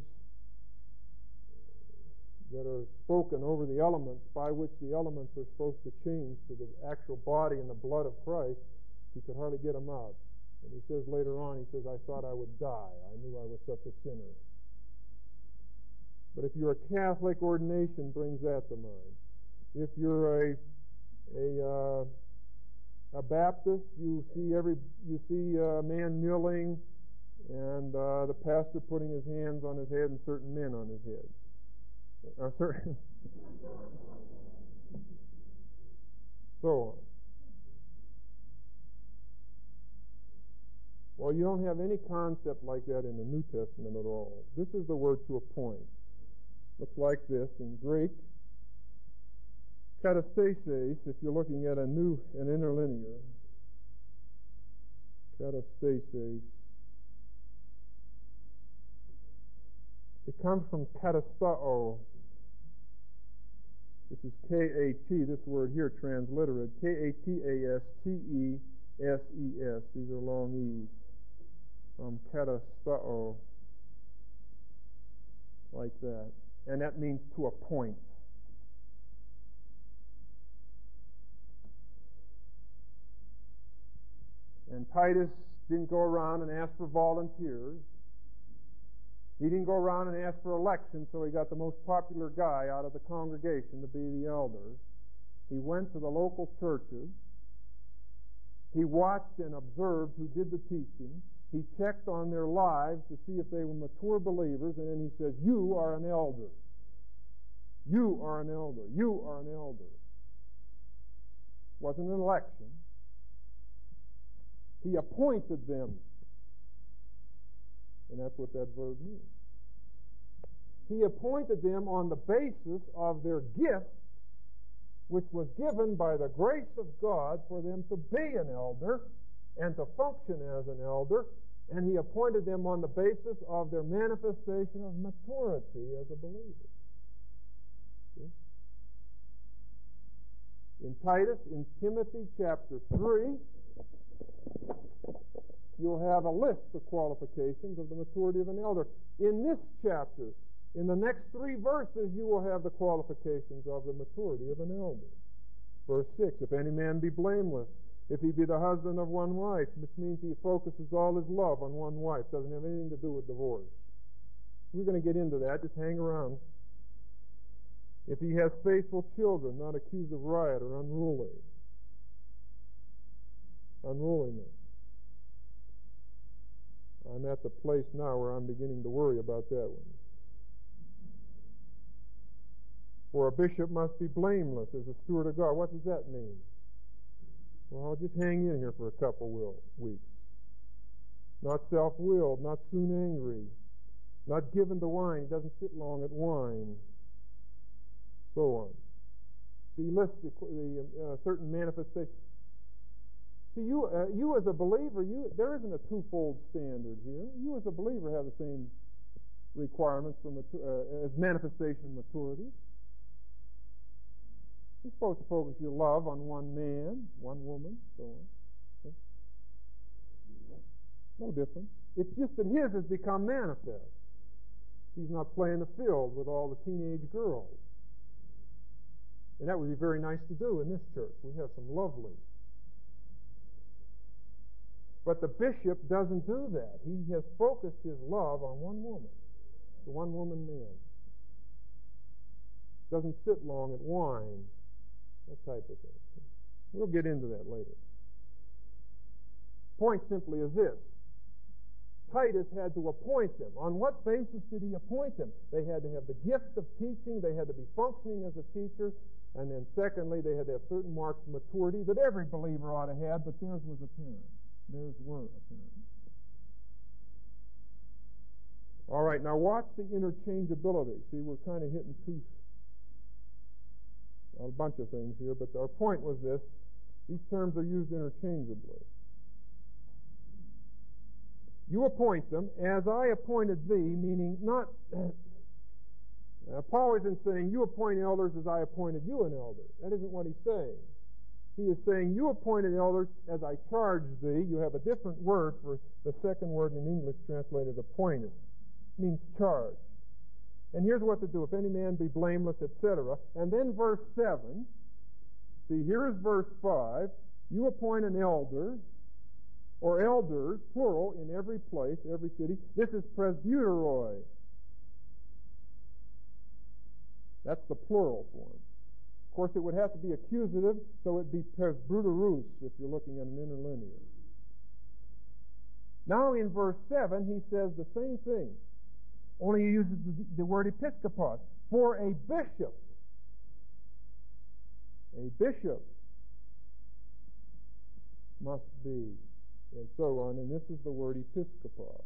that are spoken over the elements, by which the elements are supposed to change to the actual body and the blood of Christ, he could hardly get them out. And he says later on, he says, I thought I would die. I knew I was such a sinner. But if you're a Catholic, ordination brings that to mind. If you're a a uh, a Baptist, you see every you see a man kneeling, and uh, the pastor putting his hands on his head and certain men on his head. Uh, certain so on. Well, you don't have any concept like that in the New Testament at all. This is the word to appoint. Looks like this in Greek. Katastasis, if you're looking at a new, an interlinear. Katastasis. It comes from katastao. This is K A T, this word here transliterated. K A T A S T E S E S. These are long E's. From katastao. Like that. And that means to appoint. And Titus didn't go around and ask for volunteers. He didn't go around and ask for elections, so he got the most popular guy out of the congregation to be the elders. He went to the local churches. He watched and observed who did the teaching. He checked on their lives to see if they were mature believers, and then he said, you are an elder. You are an elder. You are an elder. It wasn't an election. He appointed them. And that's what that verb means. He appointed them on the basis of their gift, which was given by the grace of God for them to be an elder and to function as an elder, and he appointed them on the basis of their manifestation of maturity as a believer. See? In Titus, in Timothy chapter three, you'll have a list of qualifications of the maturity of an elder. In this chapter, in the next three verses, you will have the qualifications of the maturity of an elder. Verse six, if any man be blameless, if he be the husband of one wife, which means he focuses all his love on one wife, doesn't have anything to do with divorce. We're going to get into that, just hang around. If he has faithful children, not accused of riot or unruly. Unruliness. I'm at the place now where I'm beginning to worry about that one. For a bishop must be blameless as a steward of God. What does that mean? Well, just hang in here for a couple will, weeks. Not self-willed, not soon angry, not given to wine. He doesn't sit long at wine. So on. So he lists the, the uh, certain manifestations. See, you, uh, you as a believer, you there isn't a twofold standard here. You as a believer have the same requirements for matu- uh, as manifestation of maturity. You're supposed to focus your love on one man, one woman, so on. Okay? No difference. It's just that his has become manifest. He's not playing the field with all the teenage girls. And that would be very nice to do in this church. We have some lovely. But the bishop doesn't do that. He has focused his love on one woman, the one woman man. Doesn't sit long at wine, that type of thing. We'll get into that later. Point simply is this. Titus had to appoint them. On what basis did he appoint them? They had to have the gift of teaching. They had to be functioning as a teacher. And then secondly, they had to have certain marks of maturity that every believer ought to have, but theirs was apparent. Theirs were apparent. All right, now watch the interchangeability. See, we're kind of hitting two a bunch of things here, but our point was this. These terms are used interchangeably. You appoint them as I appointed thee, meaning not... uh, Paul isn't saying you appoint elders as I appointed you an elder. That isn't what he's saying. He is saying you appointed elders as I charged thee. You have a different word for the second word in English translated appointed. It means charged. And here's what to do. If any man be blameless, et cetera. And then verse seven. See, here is verse five. You appoint an elder, or elders, plural, in every place, every city. This is presbyteroi. That's the plural form. Of course, it would have to be accusative, so it'd be presbyterus if you're looking at an interlinear. Now in verse seven, he says the same thing. Only he uses the, the word episkopos, for a bishop. A bishop must be, and so on, and this is the word episkopos.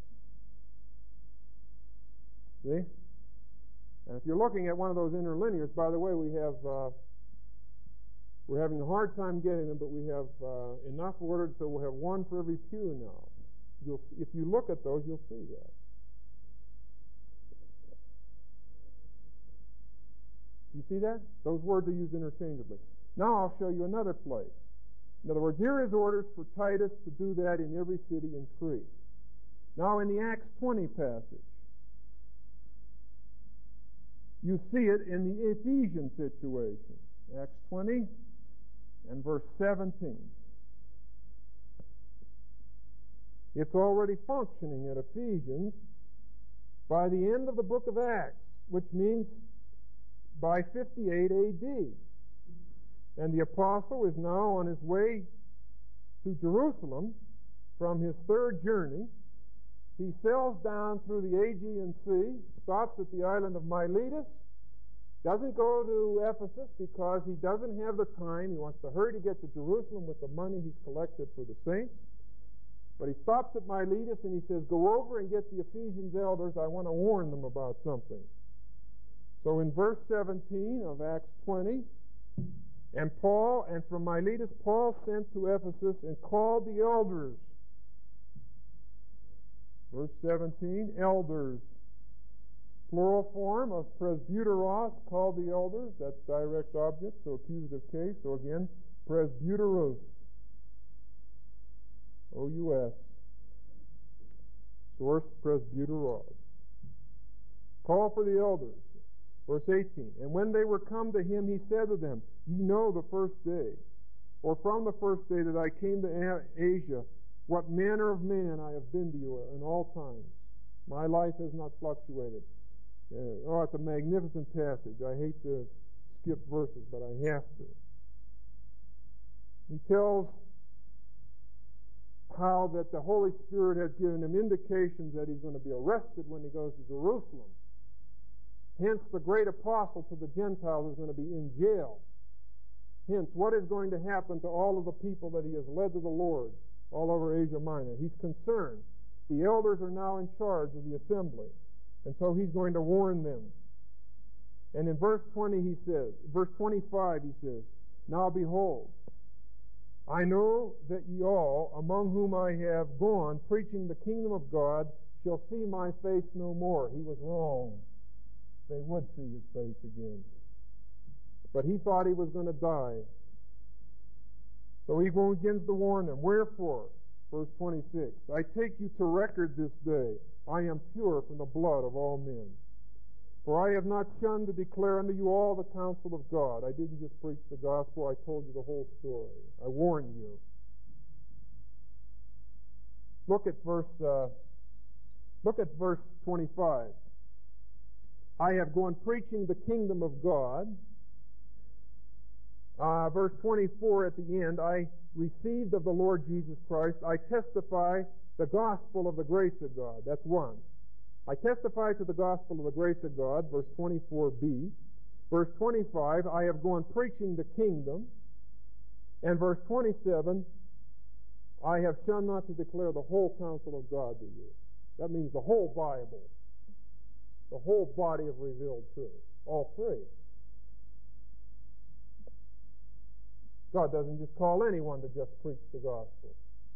See? And if you're looking at one of those interlinears, by the way, we have, uh, we're having a hard time getting them, but we have uh, enough ordered so we'll have one for every pew now. You'll, if you look at those, you'll see that. You see that? Those words are used interchangeably. Now I'll show you another place. In other words, here is orders for Titus to do that in every city in Crete. Now in the Acts twenty passage, you see it in the Ephesian situation. Acts twenty and verse seventeen. It's already functioning at Ephesians by the end of the book of Acts, which means by fifty-eight A D. And the apostle is now on his way to Jerusalem from his third journey. He sails down through the Aegean Sea, stops at the island of Miletus, doesn't go to Ephesus because he doesn't have the time. He wants to hurry to get to Jerusalem with the money he's collected for the saints. But he stops at Miletus and he says, go over and get the Ephesians elders. I want to warn them about something. So in verse seventeen of Acts twenty, and Paul, and from Miletus, Paul sent to Ephesus and called the elders. Verse seventeen, elders. Plural form of presbyteros, called the elders. That's direct object, so accusative case. So again, presbyteros. O U S. Source, presbyteros. Call for the elders. Verse eighteen, and when they were come to him, he said to them, ye know the first day, or from the first day that I came to Asia, what manner of man I have been to you in all times. My life has not fluctuated. Uh, oh, it's a magnificent passage. I hate to skip verses, but I have to. He tells how that the Holy Spirit has given him indications that he's going to be arrested when he goes to Jerusalem. Hence, the great apostle to the Gentiles is going to be in jail. Hence, what is going to happen to all of the people that he has led to the Lord all over Asia Minor? He's concerned. The elders are now in charge of the assembly. And so he's going to warn them. And in verse twenty he says, verse twenty-five he says, now behold, I know that ye all, among whom I have gone, preaching the kingdom of God, shall see my face no more. He was wrong. They would see his face again. But he thought he was going to die. So he begins to warn them. Wherefore, verse twenty-six, I take you to record this day. I am pure from the blood of all men. For I have not shunned to declare unto you all the counsel of God. I didn't just preach the gospel. I told you the whole story. I warned you. Look at verse, uh, look at verse twenty-five. I have gone preaching the kingdom of God. Uh, verse twenty-four at the end, I received of the Lord Jesus Christ. I testify the gospel of the grace of God. That's one. I testify to the gospel of the grace of God, verse twenty-four b. Verse twenty-five, I have gone preaching the kingdom. And verse twenty-seven, I have shunned not to declare the whole counsel of God to you. That means the whole Bible. The whole body of revealed truth. All three. God doesn't just call anyone to just preach the gospel.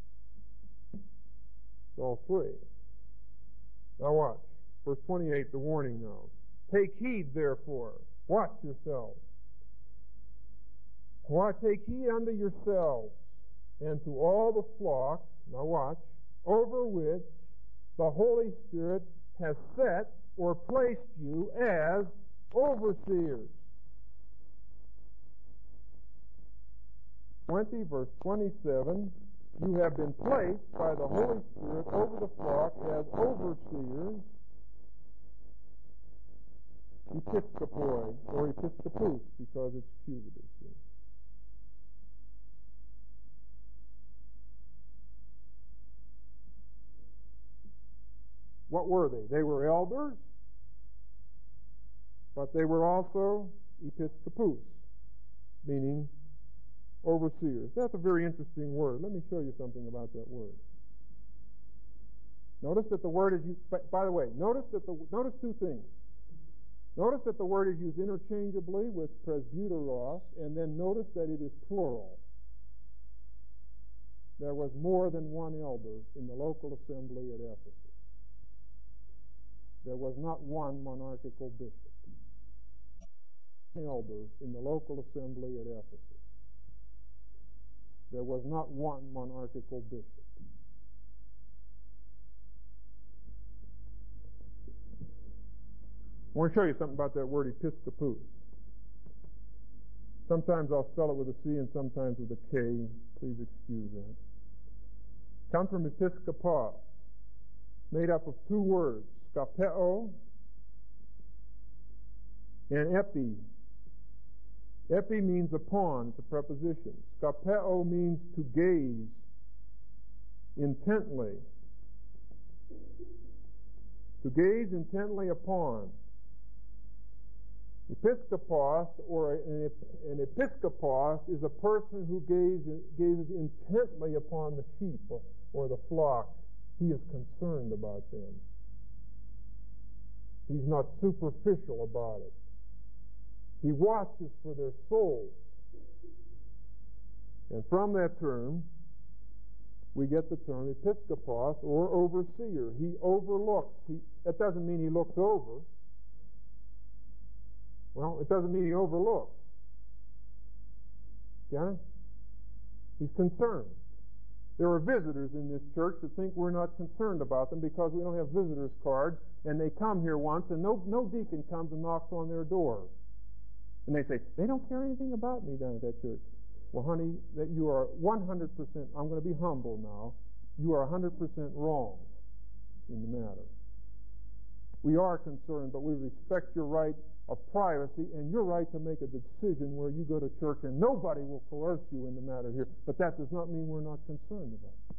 It's all three. Now watch. Verse twenty-eight, the warning now. Take heed, therefore. Watch yourselves. Why, take heed unto yourselves and to all the flock, now watch, over which the Holy Spirit has set or placed you as overseers. twenty, verse twenty-seven, you have been placed by the Holy Spirit over the flock as overseers, episkopoi, or episkopos, because it's accusative, see. What were they? They were elders, but they were also episkopos, meaning overseers. That's a very interesting word. Let me show you something about that word. Notice that the word is used, by the way, notice that the, notice two things. Notice that the word is used interchangeably with presbyteros, and then notice that it is plural. There was more than one elder in the local assembly at Ephesus. There was not one monarchical bishop. Elder in the local assembly at Ephesus. There was not one monarchical bishop. I want to show you something about that word episkopos. Sometimes I'll spell it with a C and sometimes with a K. Please excuse that. It comes from episkopos, made up of two words, skapeo and epi. Epi means upon, it's a preposition. Skapeo means to gaze intently. To gaze intently upon. Episkopos, or an, an episkopos, is a person who gazes, gazes intently upon the sheep or, or the flock. He is concerned about them. He's not superficial about it. He watches for their souls. And from that term, we get the term episkopos, or overseer. He overlooks. He, that doesn't mean he looks over. Well, it doesn't mean he overlooks. Yeah? He's concerned. There are visitors in this church that think we're not concerned about them because we don't have visitors cards, and they come here once, and no, no deacon comes and knocks on their door. And they say, they don't care anything about me down at that church. Well, honey, that you are one hundred percent, I'm going to be humble now, you are one hundred percent wrong in the matter. We are concerned, but we respect your right of privacy and your right to make a decision where you go to church, and nobody will coerce you in the matter here. But that does not mean we're not concerned about it.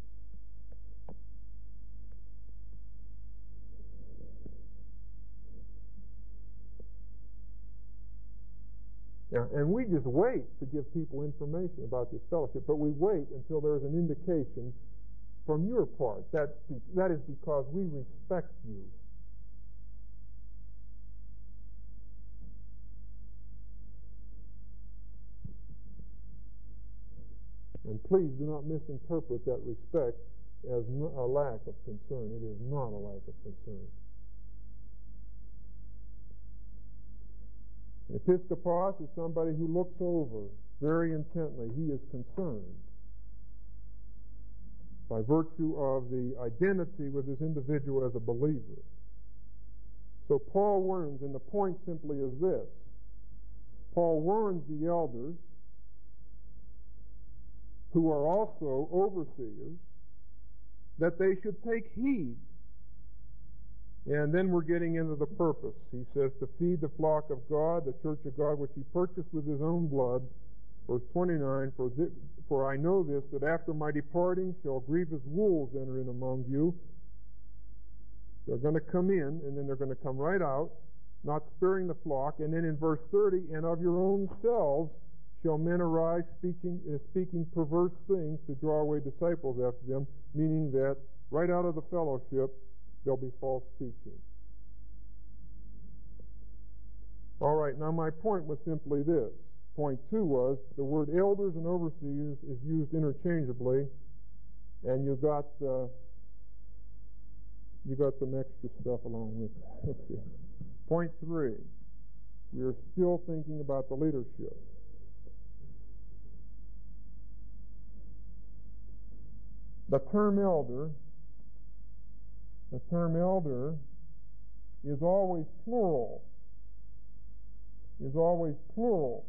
Yeah, and we just wait to give people information about this fellowship, but we wait until there's an indication from your part. That, that is because we respect you. And please do not misinterpret that respect as a lack of concern. It is not a lack of concern. An episkopos is somebody who looks over very intently. He is concerned by virtue of the identity with this individual as a believer. So Paul warns, and the point simply is this. Paul warns the elders, who are also overseers, that they should take heed. And then we're getting into the purpose. He says, to feed the flock of God, the church of God, which he purchased with his own blood. Verse twenty-nine, for, this, for I know this, that after my departing shall grievous wolves enter in among you. They're going to come in, and then they're going to come right out, not sparing the flock. And then in verse thirty, and of your own selves shall men arise speaking, uh, speaking perverse things to draw away disciples after them, meaning that right out of the fellowship there'll be false teaching. All right, now my point was simply this. point two was the word elders and overseers is used interchangeably, and you got uh, you got some extra stuff along with it. Okay. Point three, we are still thinking about the leadership. The term elder, the term elder is always plural, is always plural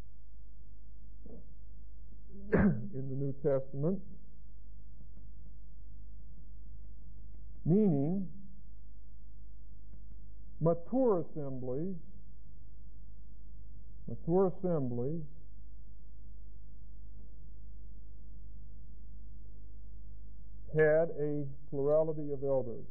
in the New Testament, meaning mature assemblies, mature assemblies had a plurality of elders.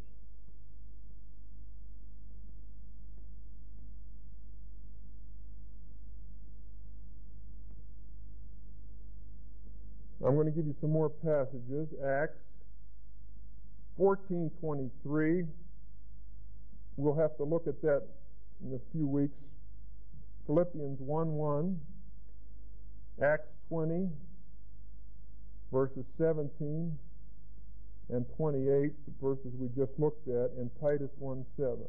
I'm going to give you some more passages. Acts fourteen twenty-three. We'll have to look at that in a few weeks. Philippians one one. Acts twenty, verses seventeen and twenty-eight, the verses we just looked at, and Titus one seven.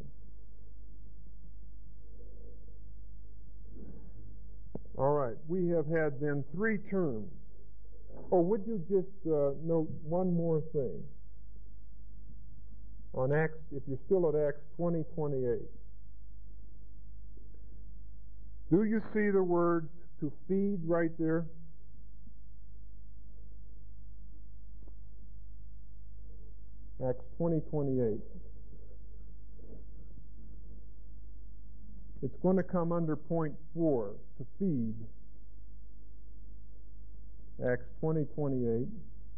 All right, we have had then three terms. Oh, would you just uh, note one more thing on Acts, if you're still at Acts twenty twenty-eight. Do you see the word to feed right there? Acts twenty twenty-eight. It's going to come under point four, to feed. Acts twenty twenty-eight.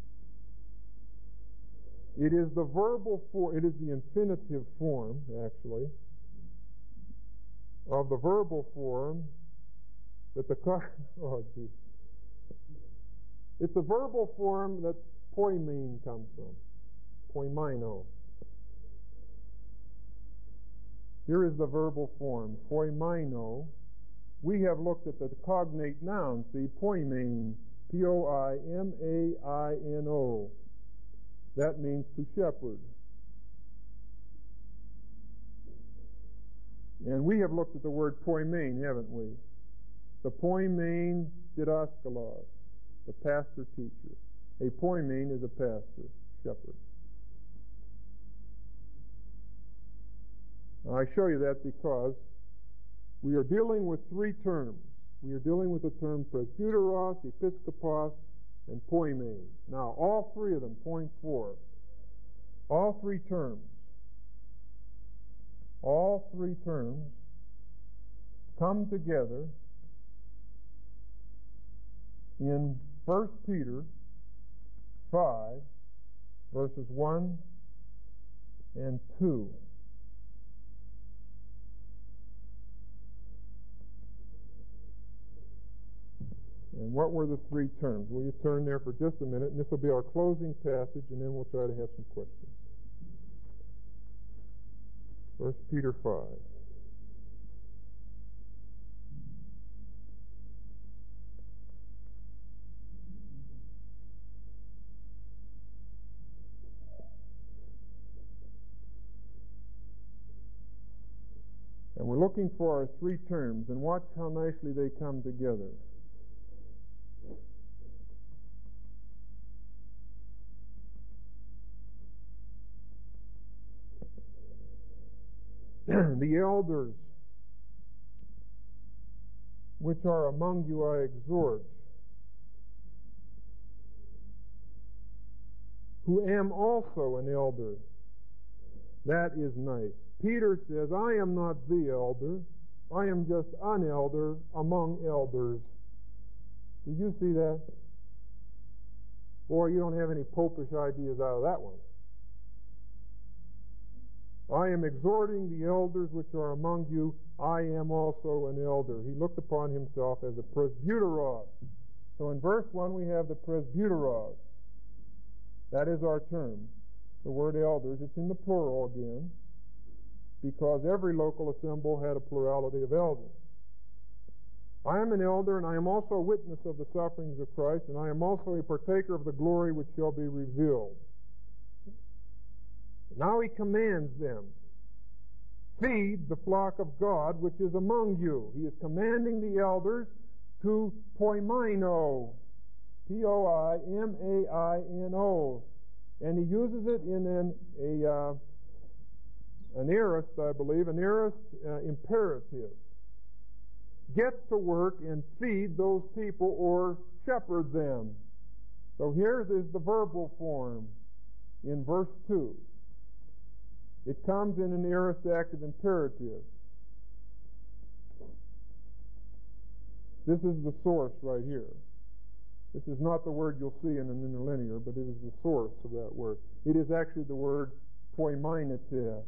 It is the verbal form, it is the infinitive form, actually, of the verbal form that the, oh gee. It's the verbal form that poimen comes from. Poimino. Here is the verbal form, poimino. We have looked at the cognate noun, see, poimen. P O I M A I N O. That means to shepherd. And we have looked at the word poimen, haven't we? The poimen didaskalos, the pastor-teacher. A poimen is a pastor, shepherd. Now, I show you that because we are dealing with three terms. We are dealing with the term presbyteros, episkopos, and poimen. Now, all three of them, point four, all three terms, all three terms come together in First Peter five, verses one and two. And what were the three terms? Will you turn there for just a minute? And this will be our closing passage, and then we'll try to have some questions. First Peter five. And we're looking for our three terms, and watch how nicely they come together. The elders which are among you I exhort, who am also an elder. That is nice. Peter says, I am not the elder, I am just an elder among elders. Did you see that? Boy, you don't have any popish ideas out of that one. I am exhorting the elders which are among you. I am also an elder. He looked upon himself as a presbyteros. So in verse one we have the presbyteros. That is our term. The word elders, it's in the plural again, because every local assembly had a plurality of elders. I am an elder, and I am also a witness of the sufferings of Christ, and I am also a partaker of the glory which shall be revealed. Now he commands them, feed the flock of God which is among you. He is commanding the elders to poimaino, P O I M A I N O. And he uses it in an, a, uh, an aorist, I believe, an aorist uh, imperative. Get to work and feed those people or shepherd them. So here is the verbal form in verse two. It comes in an aorist active imperative. This is the source right here. This is not the word you'll see in an interlinear, but it is the source of that word. It is actually the word poimainete.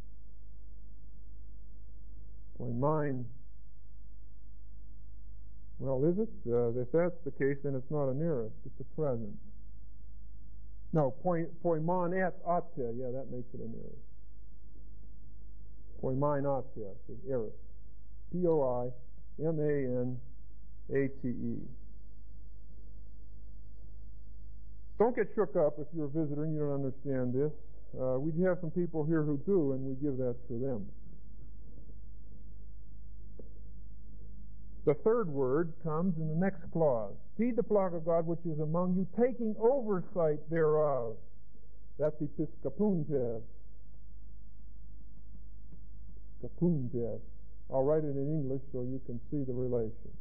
Poimain. Well, is it? Uh, if that's the case, then it's not an aorist. It's a present. No, poimain et ate. Yeah, that makes it an aorist. Poimain ate, the aorist. P O I M A N A T E. Don't get shook up if you're a visitor and you don't understand this. Uh, we have some people here who do, and we give that for them. The third word comes in the next clause. Feed the flock of God which is among you, taking oversight thereof. That's episkopuntes. Episkopuntes. I'll write it in English so you can see the relation.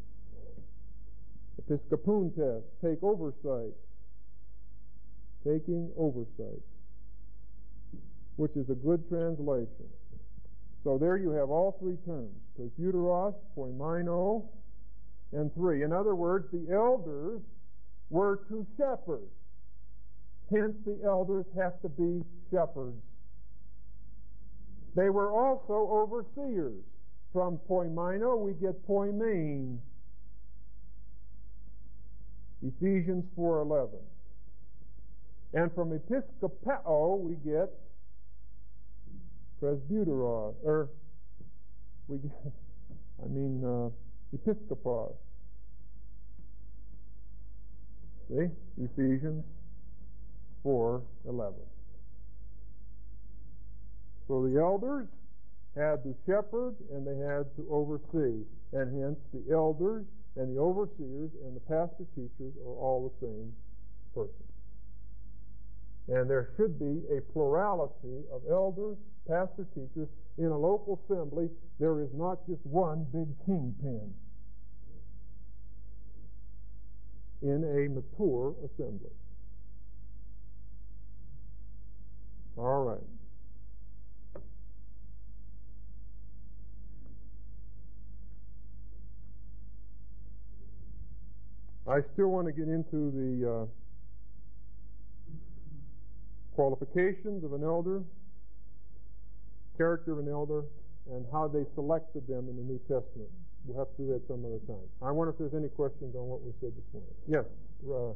Episkopuntes, take oversight. Taking oversight, which is a good translation. So there you have all three terms, presbyteros, poimaino, and three. In other words, the elders were to shepherd. Hence, the elders have to be shepherds. They were also overseers. From poimaino, we get poimain. Ephesians four eleven. And from episkopao, we get presbyteros, or we get, I mean, uh, episkopos. See? Ephesians four eleven. So the elders had to shepherd and they had to oversee. And hence the elders and the overseers and the pastor teachers are all the same person. And there should be a plurality of elders, pastor teachers. In a local assembly, there is not just one big kingpin in a mature assembly. All right. I still want to get into the uh, qualifications of an elder, character of an elder, and how they selected them in the New Testament. We'll have to do that some other time. I wonder if there's any questions on what we said this morning. Yes. Uh,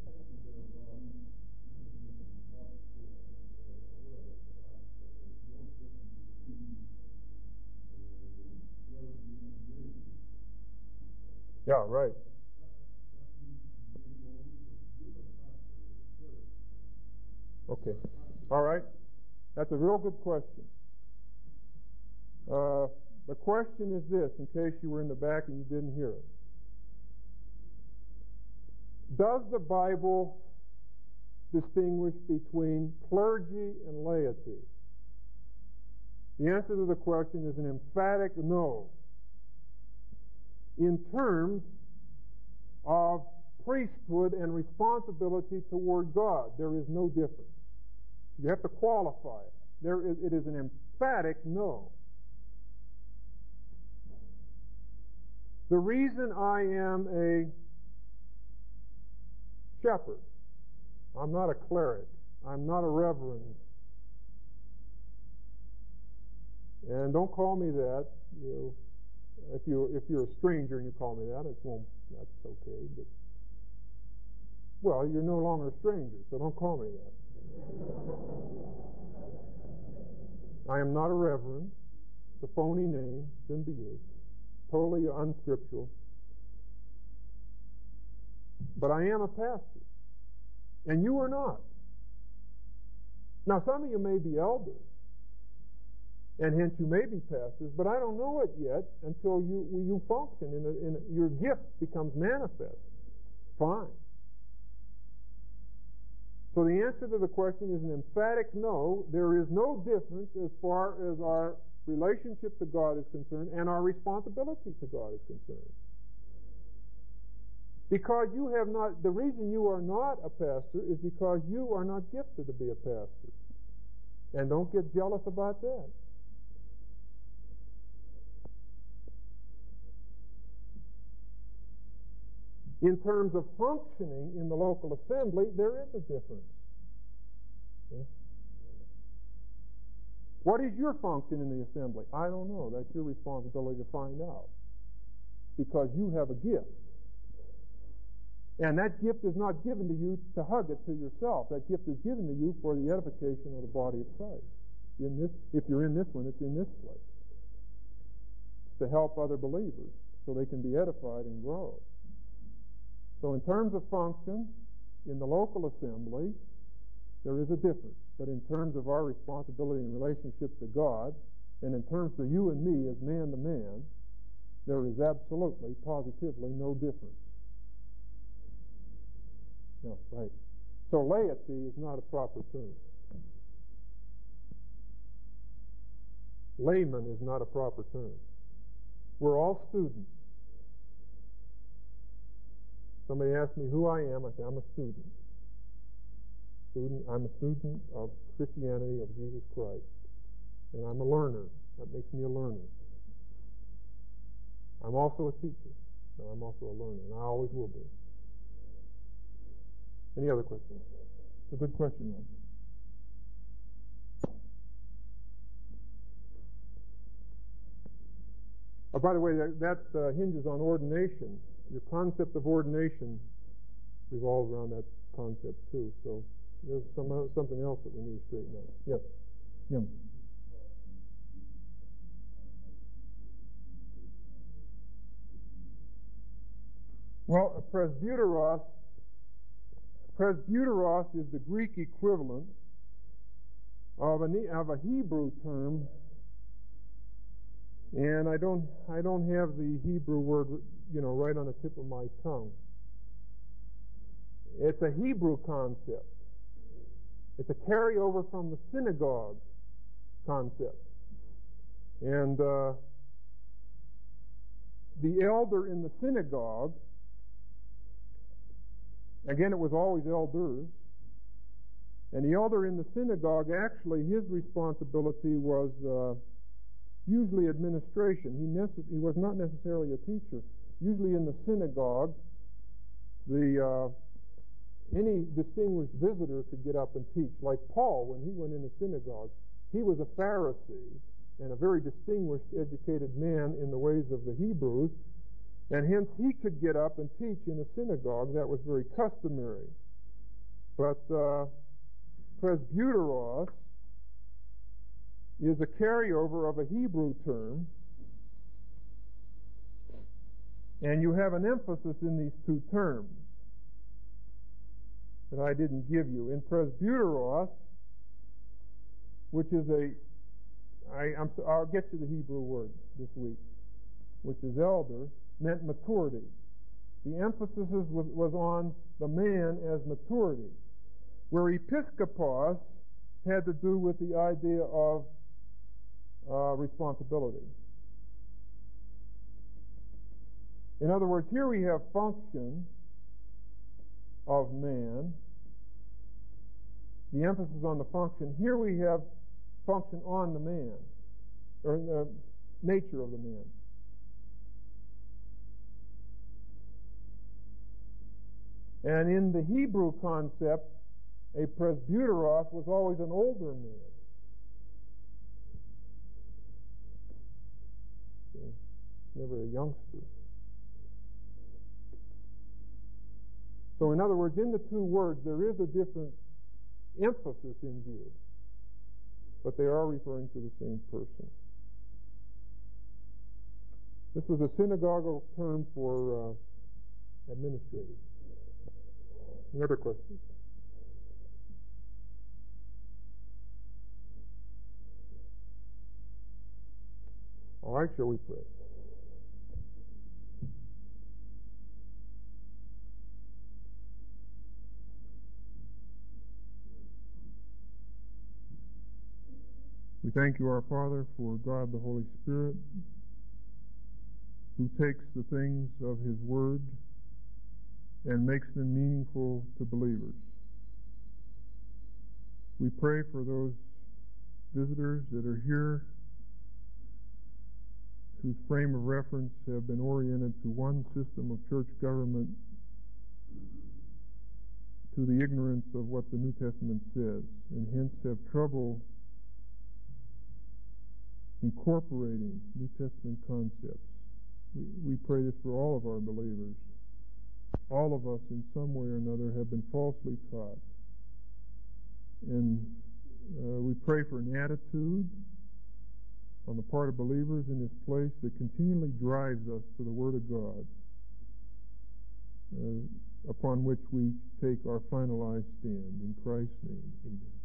yeah, right. Okay. All right. That's a real good question. Uh, the question is this, in case you were in the back and you didn't hear it. Does the Bible distinguish between clergy and laity? The answer to the question is an emphatic no. In terms of priesthood and responsibility toward God, there is no difference. You have to qualify it. There is, it is an emphatic no. The reason I am a shepherd, I'm not a cleric, I'm not a reverend, and don't call me that. You, if you if you're a stranger and you call me that, it won't. That's okay. But well, you're no longer a stranger, so don't call me that. I am not a reverend. It's a phony name. Shouldn't be used. totally unscriptural. But I am a pastor. And you are not. Now, some of you may be elders, and hence you may be pastors, but I don't know it yet until you you function, in, a, in a, your gift becomes manifest. Fine. So the answer to the question is an emphatic no. There is no difference as far as our relationship to God is concerned and our responsibility to God is concerned. Because you have not, the reason you are not a pastor is because you are not gifted to be a pastor. And don't get jealous about that. In terms of functioning in the local assembly, there is a difference. Okay? What is your function in the assembly? I don't know. That's your responsibility to find out. Because you have a gift. And that gift is not given to you to hug it to yourself. That gift is given to you for the edification of the body of Christ. In this, if you're in this one, it's in this place. It's to help other believers so they can be edified and grow. So in terms of function, in the local assembly, there is a difference. But in terms of our responsibility and relationship to God, and in terms of you and me as man to man, there is absolutely, positively no difference. No, right. So laity is not a proper term. Layman is not a proper term. We're all students. Somebody asks me who I am, I say I'm a student. Student, I'm a student of Christianity, of Jesus Christ. And I'm a learner. That makes me a learner. I'm also a teacher. No, I'm also a learner, and I always will be. Any other questions? It's a good question, Ron. Oh, by the way, that, that uh, hinges on ordination. Your concept of ordination revolves around that concept too. So there's some uh, something else that we need to straighten out. Yes. Yeah. Well, a presbyteros. Presbyteros is the Greek equivalent of a, of a Hebrew term, and I don't I don't have the Hebrew word, you know, right on the tip of my tongue. It's a Hebrew concept. It's a carryover from the synagogue concept, and uh, the elder in the synagogue. Again, it was always elders. And the elder in the synagogue, actually, his responsibility was uh, usually administration. He, nece- he was not necessarily a teacher. Usually in the synagogue, the uh, any distinguished visitor could get up and teach. Like Paul, when he went in the synagogue, he was a Pharisee and a very distinguished, educated man in the ways of the Hebrews. And hence he could get up and teach in a synagogue. That was very customary. But uh, presbyteros is a carryover of a Hebrew term. And you have an emphasis in these two terms that I didn't give you. In presbyteros, which is a, I, I'm, I'll get you the Hebrew word this week, which is elder, meant maturity. The emphasis was, was on the man as maturity, where episkopos had to do with the idea of uh, responsibility. In other words, here we have function of man. The emphasis on the function. Here we have function on the man, or the nature of the man. And in the Hebrew concept, a presbyteros was always an older man. Okay. Never a youngster. So in other words, in the two words, there is a different emphasis in view, but they are referring to the same person. This was a synagogal term for uh, administrators. Any other questions? All right, shall we pray? We thank you, our Father, for God the Holy Spirit, who takes the things of His Word and makes them meaningful to believers. We pray for those visitors that are here whose frame of reference have been oriented to one system of church government, to the ignorance of what the New Testament says, and hence have trouble incorporating New Testament concepts. We, we pray this for all of our believers. All of us in some way or another have been falsely taught. And uh, we pray for an attitude on the part of believers in this place that continually drives us to the Word of God, uh, upon which we take our finalized stand. In Christ's name, amen.